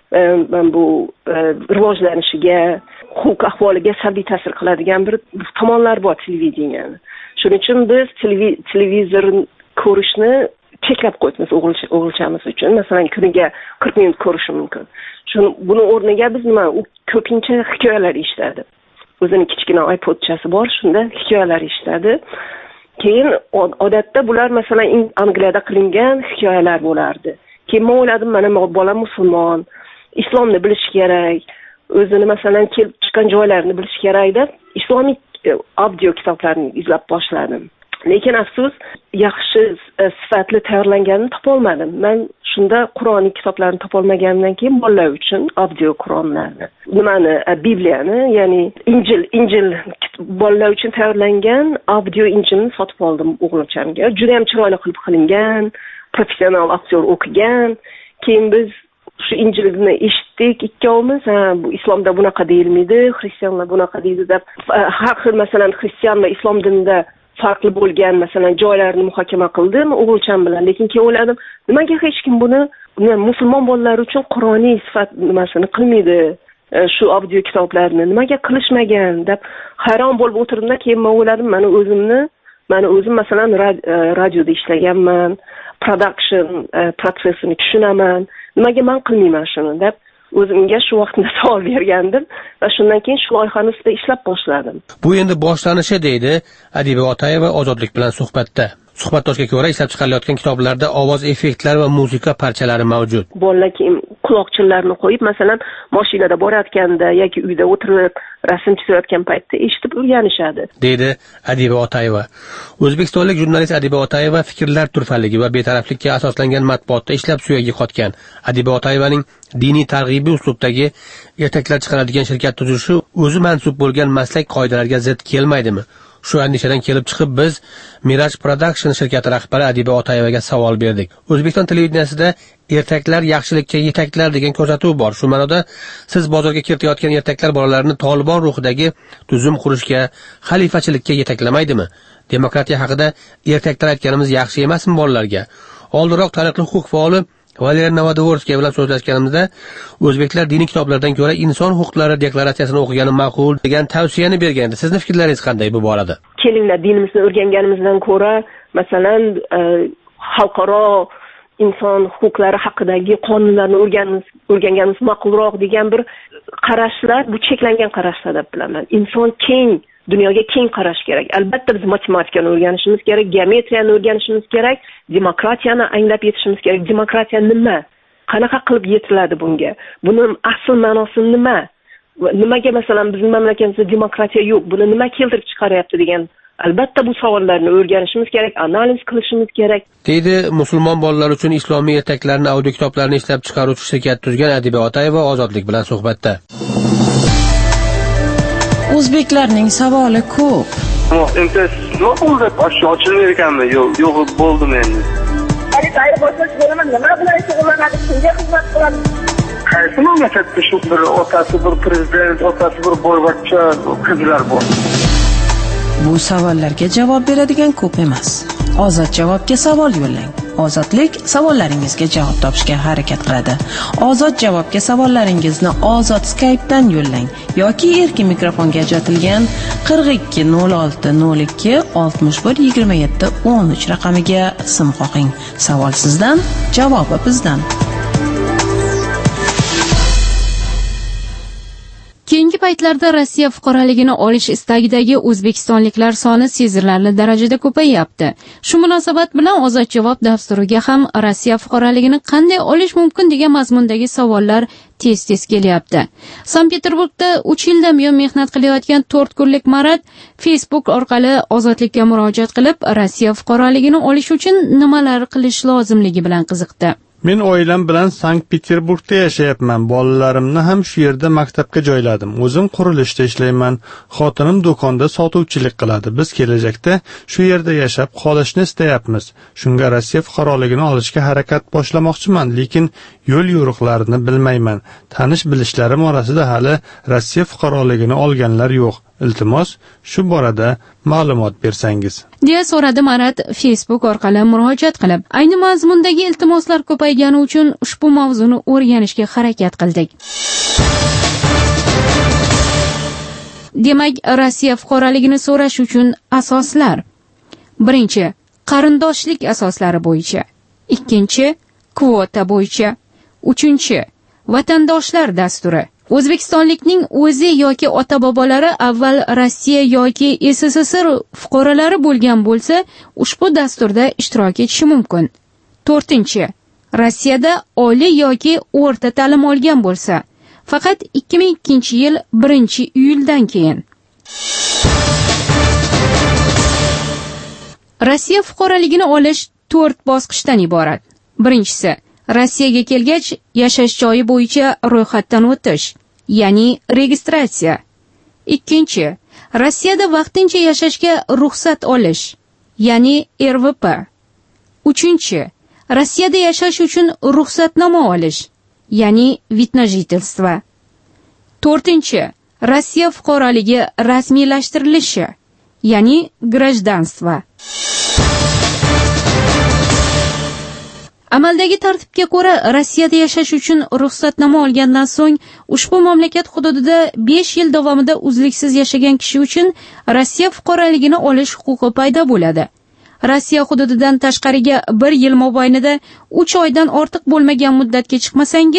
bu rivojlanishiga, xulq ahvoliga salbiy ta'sir qiladigan bir tomonlar bor televideniyani. Shuning uchun biz televizor ko'rishni cheklab qo'yamiz o'g'ilchamiz uchun. Masalan, kuniga 40 minut ko'rishi mumkin. Buni o'rniga biz u ko'pincha hikoyalar eshitadi. O'zining kichkina iPodchasi bor, shunda hikoyalar eshitadi. Keyin odatda bular masalan Angliyada qilingan hikoyalar bo'lardi. Keyin men o'yladim, mana bola musulmon, islomni bilish kerak, o'zini masalan kelib chiqqan joylarni bilish kerak deb islomiy audio kitoblarni izlab boshladim. Lekin afsus, yaxshi sifatli tayyorlanganini topolmadim. Men shunda Qur'oniy kitoblarni topolmagandan keyin bolalar uchun audio Qur'onlarni, Bibliyani, ya'ni Injil bolalar uchun tayyorlangan audio Injilni sotib oldim o'g'ilchamga. Juda ham chiroyli qilib qilingan, professional aktyor o'qigan. Keyin biz shu Injilni eshitdik ikkovimiz, bu islomda bunaqa deyilmaydi, xristianlar bunaqa deydi deb har xil masalan xristian va islom dinida farqli bo'lgan masalan joylarni muhokama qildim o'g'ilcham bilan. Lekin keyin o'yladim, nimaga hech kim buni musulmon bolalar uchun Qur'oniy sifat nimasini qilmaydi, shu audio kitoblarni nimaga qilishmagan deb hayron bo'lib o'tirdim. Keyin men o'yladim, meni o'zim masalan radioda ishlaganman, production protsessini tushunaman, nimaga men qilmayman shuni deb o'zimga shu vaqtda savol bergandim va shundan keyin shu loyihani ustida ishlab boshladim. Bu endi boshlanishi deydi Adiba Otayeva Ozodlik bilan suhbatda. Suhbatdoshga ko'ra ishlab chiqarilayotgan kitoblarda ovoz effektlari va musiqa parchalari mavjud. Bolalar quloqchinlarni qo'yib, masalan, mashinada borayotganda yoki uyda o'tirib rasm chizayotgan paytda eshitib o'rganishadi, deydi Adiba Otayeva. O'zbekistonlik jurnalist Adiba Otayeva fikrlar turfaligi va betaraflikka asoslangan matbuotda ishlab suyagiga qotgan. Adiba Otayevaning diniy targ'ibiy uslubdagi ertaklar chiqaradigan shirkat tuzishi o'zi mansub bo'lgan maslak qoidalariga zid kelmaydimi? Shu andishadan kelib chiqib biz Miraj Production shirkati rahbari Adiba Otayevaga savol berdik. O'zbekiston televideniyasida ertaklar yaxshilikka yetaklar degan ko'rsatuv bor. Shu ma'noda siz bozorga kiritayotgan ertaklar bolalarni Tolibon ruhidagi tuzum qurishga, xalifachilikka yetaklamaydimi? Demokratiya haqida ertaklar aytganimiz yaxshi emasmi bolalarga? Oldinroq taniqli huquq faoli Valeriy Novodvorskiy bilan so'zlashganimizda o'zbeklar diniy kitoblardan ko'ra inson huquqlari deklaratsiyasini o'qigani ma'qul degan tavsiyani bergandi. Sizning fikrlaringiz qanday bu borada? Kelinglar, dinimizni o'rganganimizdan ko'ra, masalan, xalqaro inson huquqlari haqidagi qonunlarni o'rganganimiz ma'qulroq degan bir qarashlar, bu cheklangan qarashlar deb bilaman. Inson keng, dunyoga keng qarash kerak. Albatta biz matematikani o'rganishimiz kerak, geometriyani o'rganishimiz kerak, demokratiyani anglab yetishimiz kerak. Demokratiya nima? Qanaqa qilib yetiladi bunga? Buni asl ma'nosi nima? Nimaga masalan bizning mamlakatimizda demokratiya yo'q? Buni nima keltirib chiqaryapti degan albatta bu savollarni o'rganishimiz kerak, analiz qilishimiz kerak. Deydi musulmon bolalar uchun islomiy ertaklarni, audio kitoblarni ishlab chiqaruvchi shirkat tuzgan Adiba Otayeva Ozodlik bilan suhbatda. O'zbeklarning savoli ko'p. Imtiyoz nima bo'ldi? Ochilmay ekanmi? Yo'q, bo'ldimi endi. Xarid boshlash bo'laman, nima bilan shug'ullanadi, kimga xizmat qiladi? Qaysi mamlakatda shu bir otasi bir prezident, otasi bir boyvachcha qizlar bor? Bu savollarga javob beradigan ko'p emas. Ozod javobga savol yo'llang. Ozodlik savollaringizga javob topishga harakat qiladi. Ozod javobga savollaringizni Ozod Skype'dan yo'llang yoki erkin mikrofonga ajratilgan 42 06 02 61 27 13 raqamiga sim qo'ying. Savol sizdan, javobi bizdan. Keyingi paytlarda Rossiya fuqaroligini olish istagidagi o'zbekistonliklar soni sezilarli darajada ko'payyapti. Shu munosabat bilan Ozod javob dasturiga ham Rossiya fuqaroligini qanday olish mumkin degan mazmundagi savollar tez-tez kelyapti. Sankt-Peterburgda 3 yildan buyon mehnat qilayotgan 4 kunlik Marat Facebook orqali Ozodlikka murojaat qilib, Rossiya fuqaroligini olish uchun nimalar qilish lozimligi bilan qiziqdi. Men oilam bilan Sankt-Peterburgda yashayapman. Bolalarimni ham shu yerda maktabga joyladim. O'zim qurilishda ishlayman. Xotinim do'konda sotuvchilik qiladi. Biz kelajakda shu yerda yashab qolishni istayapmiz. Shunga Rossiya fuqaroligini olishga harakat boshlamoqchiman, lekin yo'l yo'riqlarini bilmayman. Tanish bilishlarim orasida hali Rossiya fuqaroligini olganlar yo'q. Iltimos, shu borada ma'lumot bersangiz, deya so'radi Marat Facebook orqali murojaat qilib. Ayni mazmundagi iltimoslar ko'paygani uchun ushbu mavzuni o'rganishga harakat qildik. Demak, Rossiya fuqaroligini so'rash uchun asoslar: 1. Qarindoshlik asoslari bo'yicha, 2. Kvota bo'yicha, 3. Vatandoshlar dasturi. O'zbekistonlikning o'zi yoki ota-bobolari avval Rossiya yoki SSSR fuqarolari bo'lgan bo'lsa, ushbu dasturda ishtirok etishi mumkin. 4. Rossiyada oliy yoki o'rta ta'lim olgan bo'lsa, faqat 2002-yil 1-iyuldan keyin. Rossiya fuqaroligini olish 4 bosqichdan iborat. Birinchisi, Rossiyaga kelgach yashash joyi bo'yicha ro'yxatdan o'tish, ya'ni registratsiya. 2. Rossiyada vaqtincha yashashga ruxsat olish, ya'ni RVP. 3. Rossiyada yashash uchun ruxsatnoma olish, ya'ni вид на жительство. 4. Rossiya fuqaroligi rasmiylashtirilishi, ya'ni гражданство. Amaldagi tartibga ko'ra, Rossiyada yashash uchun ruxsatnoma olgandan so'ng ushbu mamlakat hududida 5 yil davomida uzluksiz yashagan kishi uchun Rossiya fuqaroligini olish huquqi paydo bo'ladi. Rossiya hududidan tashqariga 1 yil mobaynida 3 oydan ortiq bo'lmagan muddatga chiqmasangiz,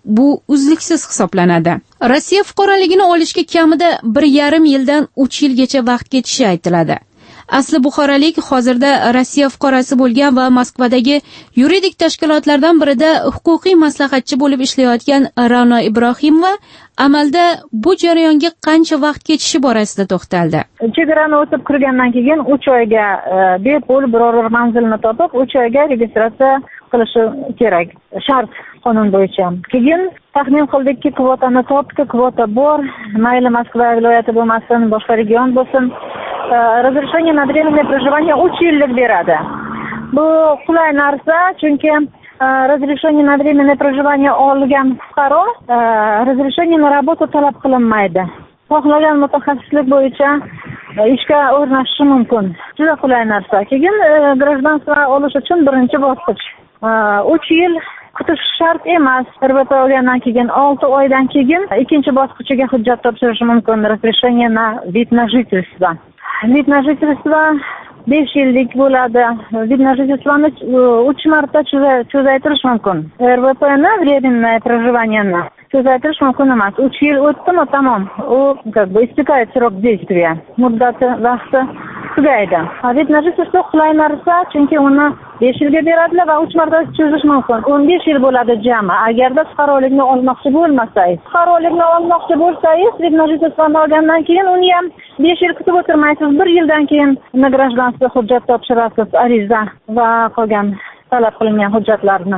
bu uzluksiz hisoblanadi. Rossiya fuqaroligini olishga kamida 1,5 yildan 3 yilgacha vaqt ketishi aytiladi. Asli buxorolik hozirda Rossiya fuqarosi bo'lgan va Moskvadagi yuridik tashkilotlardan birida huquqiy maslahatchi bo'lib ishlayotgan Ra'no Ibrohimova amalda bu jarayonga qancha vaqt ketishi borasida to'xtaldi. Chegarani o'tib kirgandan keyin 3 oyga bepul biror manzilni topib 3 oyga registratsiya qilishi kerak. Shart qonun bo'yicha. Keyin taxmin qildikki, kvotani topdi, kvota bor, mayli Moskva viloyati bo'lmasin, boshqa region bo'lsin. Разрешение на временное проживание 3 yillik beradi. Bu qulay narsa, chunki разрешение на временное проживание olgan fuqaro разрешение на работу talab qilinmaydi. Xohlagan mutaxassislik bo'yicha ishga o'rnashishi mumkin. Juda qulay narsa. Keyin гражданство olish uchun birinchi bosqich 3 yil kutish shart emas. RBP olgandan keyin 6 oydan keyin ikkinchi bosqichiga hujjat topshirish mumkin. Разрешение на вид на жительство. Вид на жительство 5 yillik bo'ladi. Вид на жительствоni 3 marta cho'zaytirish mumkin. RBPni временное проживаниeni cho'zaytirish mumkin emas. 3 yil o'tdimi, tamom. U истекает срок действия. Muddati vaqti tugaydi. Вид на жительство qulay narsa, chunki uni 5 yilga beradilar va 3 marta cho'zish mumkin. 15 yil bo'ladi jami. Agarda fuqarolikni olmoqchi bo'lmasangiz, fuqarolikni olmoqchi bo'lsangiz, вид на жительствоni olgandan keyin uni ham 5 yil kutib o'tirmaysiz. 1 yildan keyin гражданство hujjat topshirasiz, ariza va qolgan talab qilingan hujjatlarni.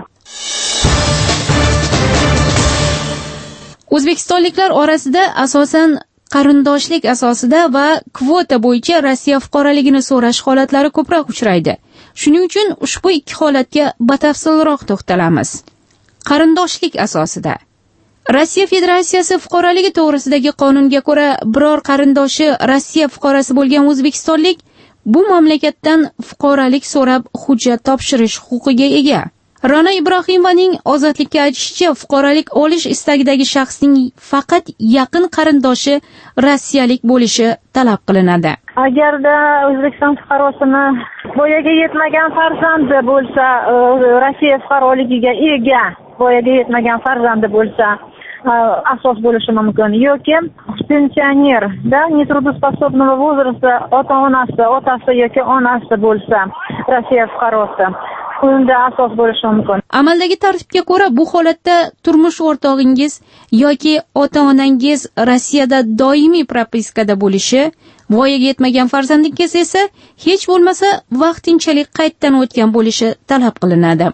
O'zbekistonliklar orasida asosan qarindoshlik asosida va kvota bo'yicha Rossiya fuqaroligini so'rash holatlari ko'proq uchraydi. Shuning uchun ushbu ikki holatga batafsilroq to'xtalamiz. Qarindoshlik asosida Rossiya Federatsiyasi fuqaroligi to'g'risidagi qonunga ko'ra biror qarindoshi Rossiya fuqarosi bo'lgan o'zbekistonlik bu mamlakatdan fuqarolik so'rab hujjat topshirish huquqiga ega. Ra'no Ibrohimovaning ozodlikka aytishicha, fuqarolik olish istagidagi shaxsning faqat yaqin qarindoshi rossiyalik bo'lishi talab qilinadi. Agarda O'zbekiston fuqarosini voyaga yetmagan farzandi bo'lsa, Rossiya fuqaroligiga ega voyaga yetmagan farzandi bo'lsa, asos bo'lishi mumkin. Yoki pensioner, нетрудоспособного возраста otasi yoki onasi bo'lsa, Rossiya fuqarosi unda asos bo'lishi mumkin. Amaldagi tartibga ko'ra bu holatda turmush o'rtog'ingiz yoki ota-onangiz Rossiyada doimiy propiskada bo'lishi, voyaga yetmagan farzandingiz esa hech bo'lmasa vaqtinchalik qayddan o'tgan bo'lishi talab qilinadi.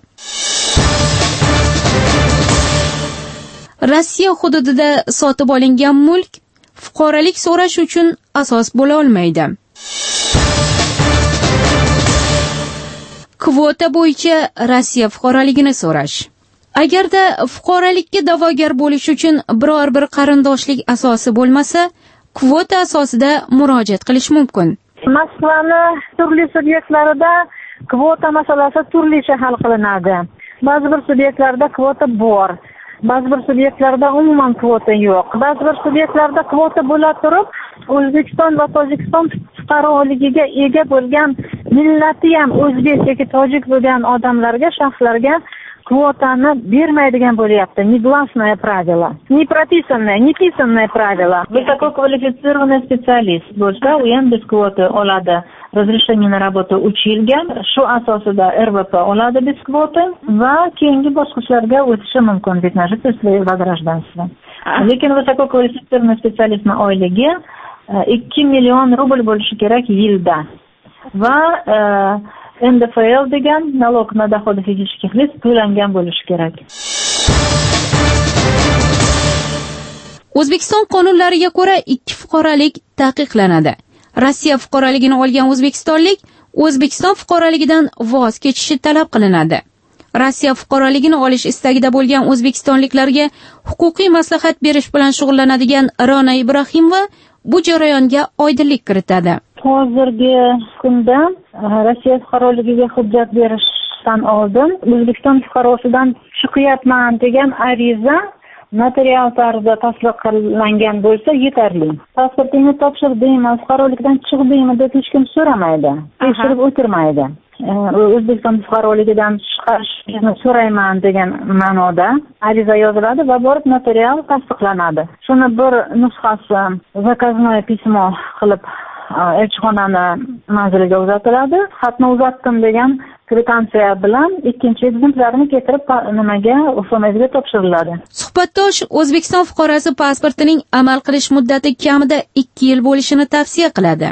Rossiya hududida sotib olingan mulk fuqarolik so'rash uchun asos bo'la olmaydi. Kvota bo'yicha Rossiya fuqaroligini so'rash. Agarda fuqarolikka da'vogar bo'lish uchun biror bir qarindoshlik asosi bo'lmasa, kvota asosida murojaat qilish mumkin. Moskvani turli subyektlarida kvota masalasi turlicha hal qilinadi. Ba'zi bir subyektlarda kvota bor, ba'zi bir subyektlarda umuman kvota yo'q. Ba'zi bir subyektlarda kvota bo'la turib, O'zbekiston va Tojikiston fuqaroligiga ega bo'lgan millati ham o'zbek yoki tojik bo'lgan odamlarga, shaxslarga kvotani bermaydigan bo'lyapti. Негласное правило, не прописанное, не писанное правило. Высококвалифицированный специалист bo'lsa, u ham biz kvota oladi. Разрешение на работу 3 yilga shu asosida RBP oladi biz kvota va keyingi bosqichlarga o'tishi mumkin вид на жительство va гражданство. Lekin высококвалифицированный специалистning oyligi 2 million rubl bo'lishi kerak yilda. Va NDFL degan налог на доходы физических лиц to'langan bo'lishi kerak. O'zbekiston qonunlariga ko'ra ikki fuqarolik taqiqlanadi. Rossiya fuqaroligini olgan o'zbekistonlik O'zbekiston fuqaroligidan voz kechishi talab qilinadi. Rossiya fuqaroligini olish istagida bo'lgan o'zbekistonliklarga huquqiy maslahat berish bilan shug'ullanadigan Ra'no Ibrohimova bu jarayonga oydinlik kiritadi. Hozirgi kunda Rossiya fuqaroligiga hujjat berishdan oldin O'zbekiston fuqarosidan chiqyapman degan ariza notarial tarzda tasdiqlangan bo'lsa yetarli. Pasportingizni topshirdingmi, fuqarolikdan chiqdingmi deb hech kim so'ramaydi, tekshirib o'tirmaydi. O'zbekiston fuqaroligidan chiqarishni so'rayman degan ma'noda ariza yoziladi va borib notarial tasdiqlanadi. Shuni bir nusxasi zakaznoye pismo qilib elchixonani manziliga uzatiladi. Xatni uzatdim degan kvitansiya bilan ikkinchi ekzemplarini keltirib nimaga UFMga topshiriladi. Suhbatdosh O'zbekiston fuqarosi pasportining amal qilish muddati kamida 2 yil bo'lishini tavsiya qiladi.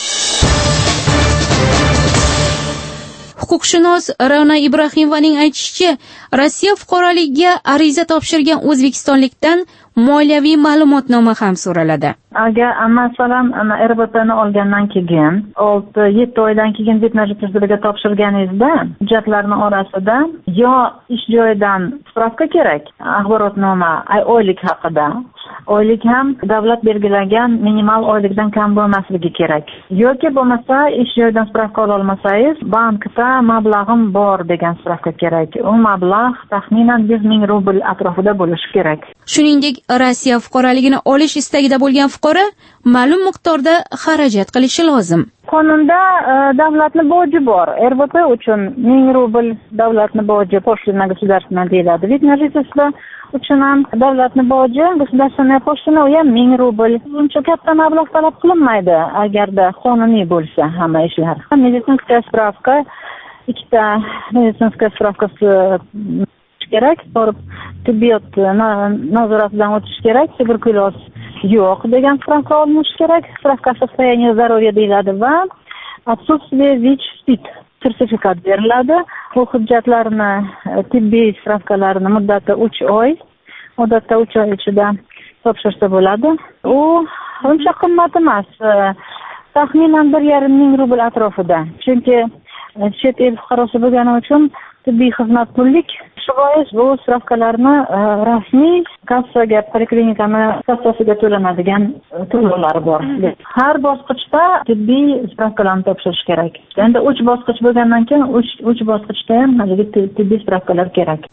Huquqshunos Ravna Ibrahimovaning aytishicha, Rossiya fuqaroligiga ariza topshirgan o'zbekistonlikdan moliyaviy ma'lumotnoma ham so'raladi. Agar masalan RBTni olgandan keyin 6-7 oydan keyin Vitna jurnaliga topshirganingizda hujjatlarning orasida yo ish joyidan spravka kerak, axborotnoma oylik haqida, oylik ham davlat belgilagan minimal oylikdan kam bo'lmasligi kerak. Yoki bo'lmasa ish joyidan spravka ola olmasangiz, bankda mablag'im bor degan spravka kerak. U mablag' taxminan 100 ming rubl atrofida bo'lishi kerak. Shuningdek, Rossiya fuqaroligini olish istagida bo'lgan fuqaro ma'lum miqdorda xarajat qilishi lozim. Qonunda davlatning boji bor. RBT uchun 1000 rubl davlatning boji, poshtina государственная deyiladi. Vitna uchun ham davlatning boji, государственная poshtina u ham 1000 rubl. Uncha katta mablag' talab qilinmaydi agarda qonuniy bo'lsa hamma ishlar. Meditsinskaya spravka, ikkita meditsinskaya spravkasi kerak, borib tibbiyot nazoratidan o'tish kerak, tuberkuloz yo'q degan spravka olinish kerak. Spravka состояния здоровья deyiladi va отсутствие ВИЧ-СПИД sertifikat beriladi. Bu hujjatlarni, tibbiy spravkalarni muddati 3 oy, odatda 3 oy ichida topshirsa bo'ladi. U uncha qimmat emas, taxminan 1,5 ming rubl atrofida. Chunki chet el fuqarosi bo'lgani uchun tibbiy xizmat pullik. Shu bois bu spravkalarni rasmiy kassaga, poliklinikani kassasiga to'lanadigan to'lovlari bor. Har bosqichda tibbiy spravkalarni topshirish kerak. Endi 3 bosqich bo'lgandan keyin 3 bosqichda ham haligi tibbiy spravkalar kerak.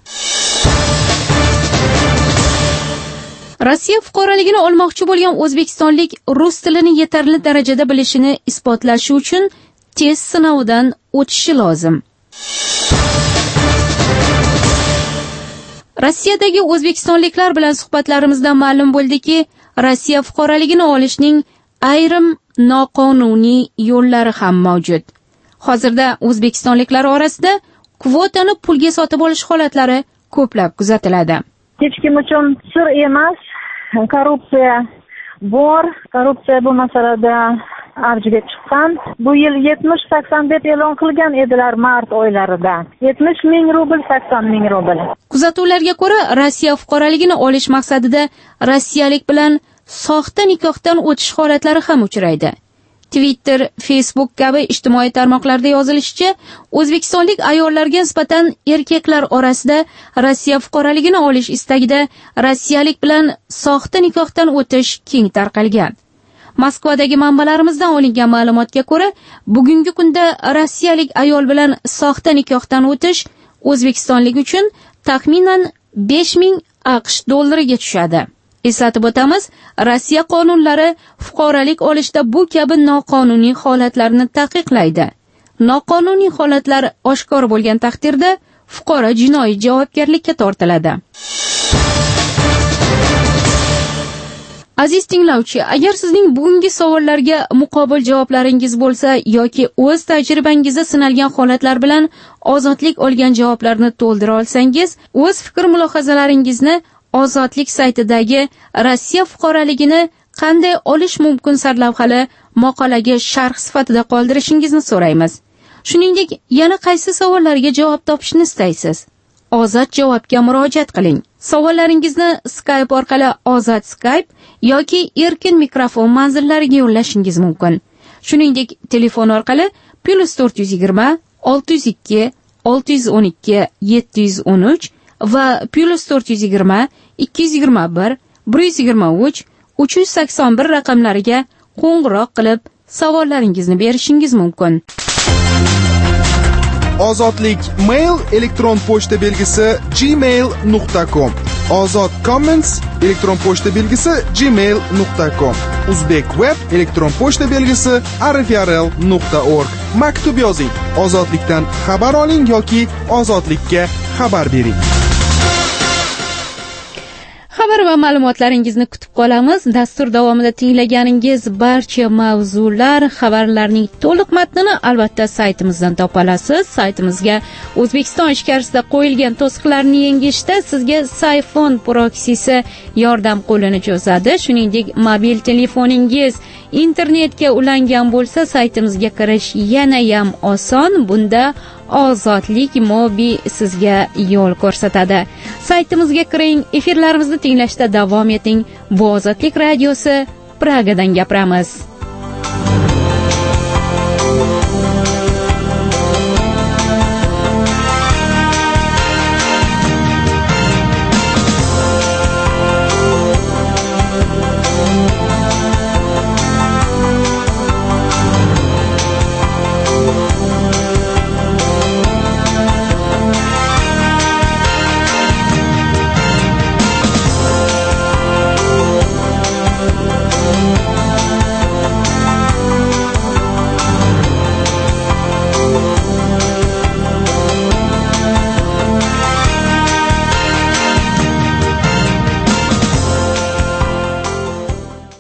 Rossiya fuqaroligini olmoqchi bo'lgan o'zbekistonlik rus tilini yetarli darajada bilishini isbotlashi uchun test sinovidan o'tishi lozim. Rossiyadagi o'zbekistonliklar bilan suhbatlarimizda ma'lum bo'ldiki, Rossiya fuqaroligini olishning ayrim noqonuniy yo'llari ham mavjud. Hozirda o'zbekistonliklar orasida kvotani pulga sotib olish holatlari ko'plab kuzatiladi. Hech kim uchun sir emas, korrupsiya bor. Korrupsiya bu masalada avjiga chiqqan. Bu yil 70-80 deb e'lon qilgan edilar mart oylarida. 70 ming rubl, 80 ming rubl. Kuzatuvlarga ko'ra, Rossiya fuqaroligini olish maqsadida rossiyalik bilan soxta nikohdan o'tish holatlari ham uchraydi. Twitter, Facebook kabi ijtimoiy tarmoqlarda yozilishicha, o'zbekistonlik ayollarga nisbatan erkaklar orasida Rossiya fuqaroligini olish istagida rossiyalik bilan soxta nikohdan o'tish keng tarqalgan. Moskvadagi manbalarimizdan olingan ma'lumotga ko'ra, bugungi kunda rossiyalik ayol bilan soxta nikohdan o'tish o'zbekistonlik uchun taxminan 5000 AQSh dollariga tushadi. Eslatib o'tamiz, Rossiya qonunlari fuqarolik olishda bu kabi noqonuniy holatlarni taqiqlaydi. Noqonuniy holatlar oshkor bo'lgan taqdirda fuqaro jinoiy javobgarlikka tortiladi. Aziz tinglovchi, agar sizning bugungi savollarga muqobil javoblaringiz bo'lsa yoki o'z tajribangizda sinalgan holatlar bilan ozodlik olgan javoblarni to'ldira olsangiz, o'z fikr-mulohazalaringizni Ozodlik saytidagi Rossiya fuqaroligini qanday olish mumkin sarlavhali maqolaga sharh sifatida qoldirishingizni so'raymiz. Shuningdek, yana qaysi savollarga javob topishni istaysiz? Ozod javobga murojaat qiling. Savollaringizni Skype orqali Ozod Skype yoki erkin mikrofon manzillariga yo'llashingiz mumkin. Shuningdek, telefon orqali +420 602 612 713 va +420 221 123 381 raqamlariga qo'ng'iroq qilib savollaringizni berishingiz mumkin. Ozodlik mail elektron pochta belgisi gmail.com. Ozod comments elektron pochta belgisi gmail.com. Uzbek web elektron pochta belgisi rfrl.org. Maktub yozing. Ozodlikdan xabar oling yoki ozodlikka xabar bering. Xabar va ma'lumotlaringizni kutib qolamiz. Dastur davomida tinglaganingiz barcha mavzular, xabarlarning to'liq matnini albatta saytimizdan topa olasiz. Saytimizga O'zbekiston ichkarisida qo'yilgan to'siqlarni yengishda sizga Sayfon proksisi yordam qo'lini cho'zadi. Shuningdek, mobil telefoningiz internetga ulangan bo'lsa, saytimizga kirish yana ham oson. Bunda Ozodlik Mobi sizga yo'l ko'rsatadi. Saytimizga kiring, efirlarimizni tinglashda davom eting. Bu Ozodlik radiosi, Pragadan gapiramiz.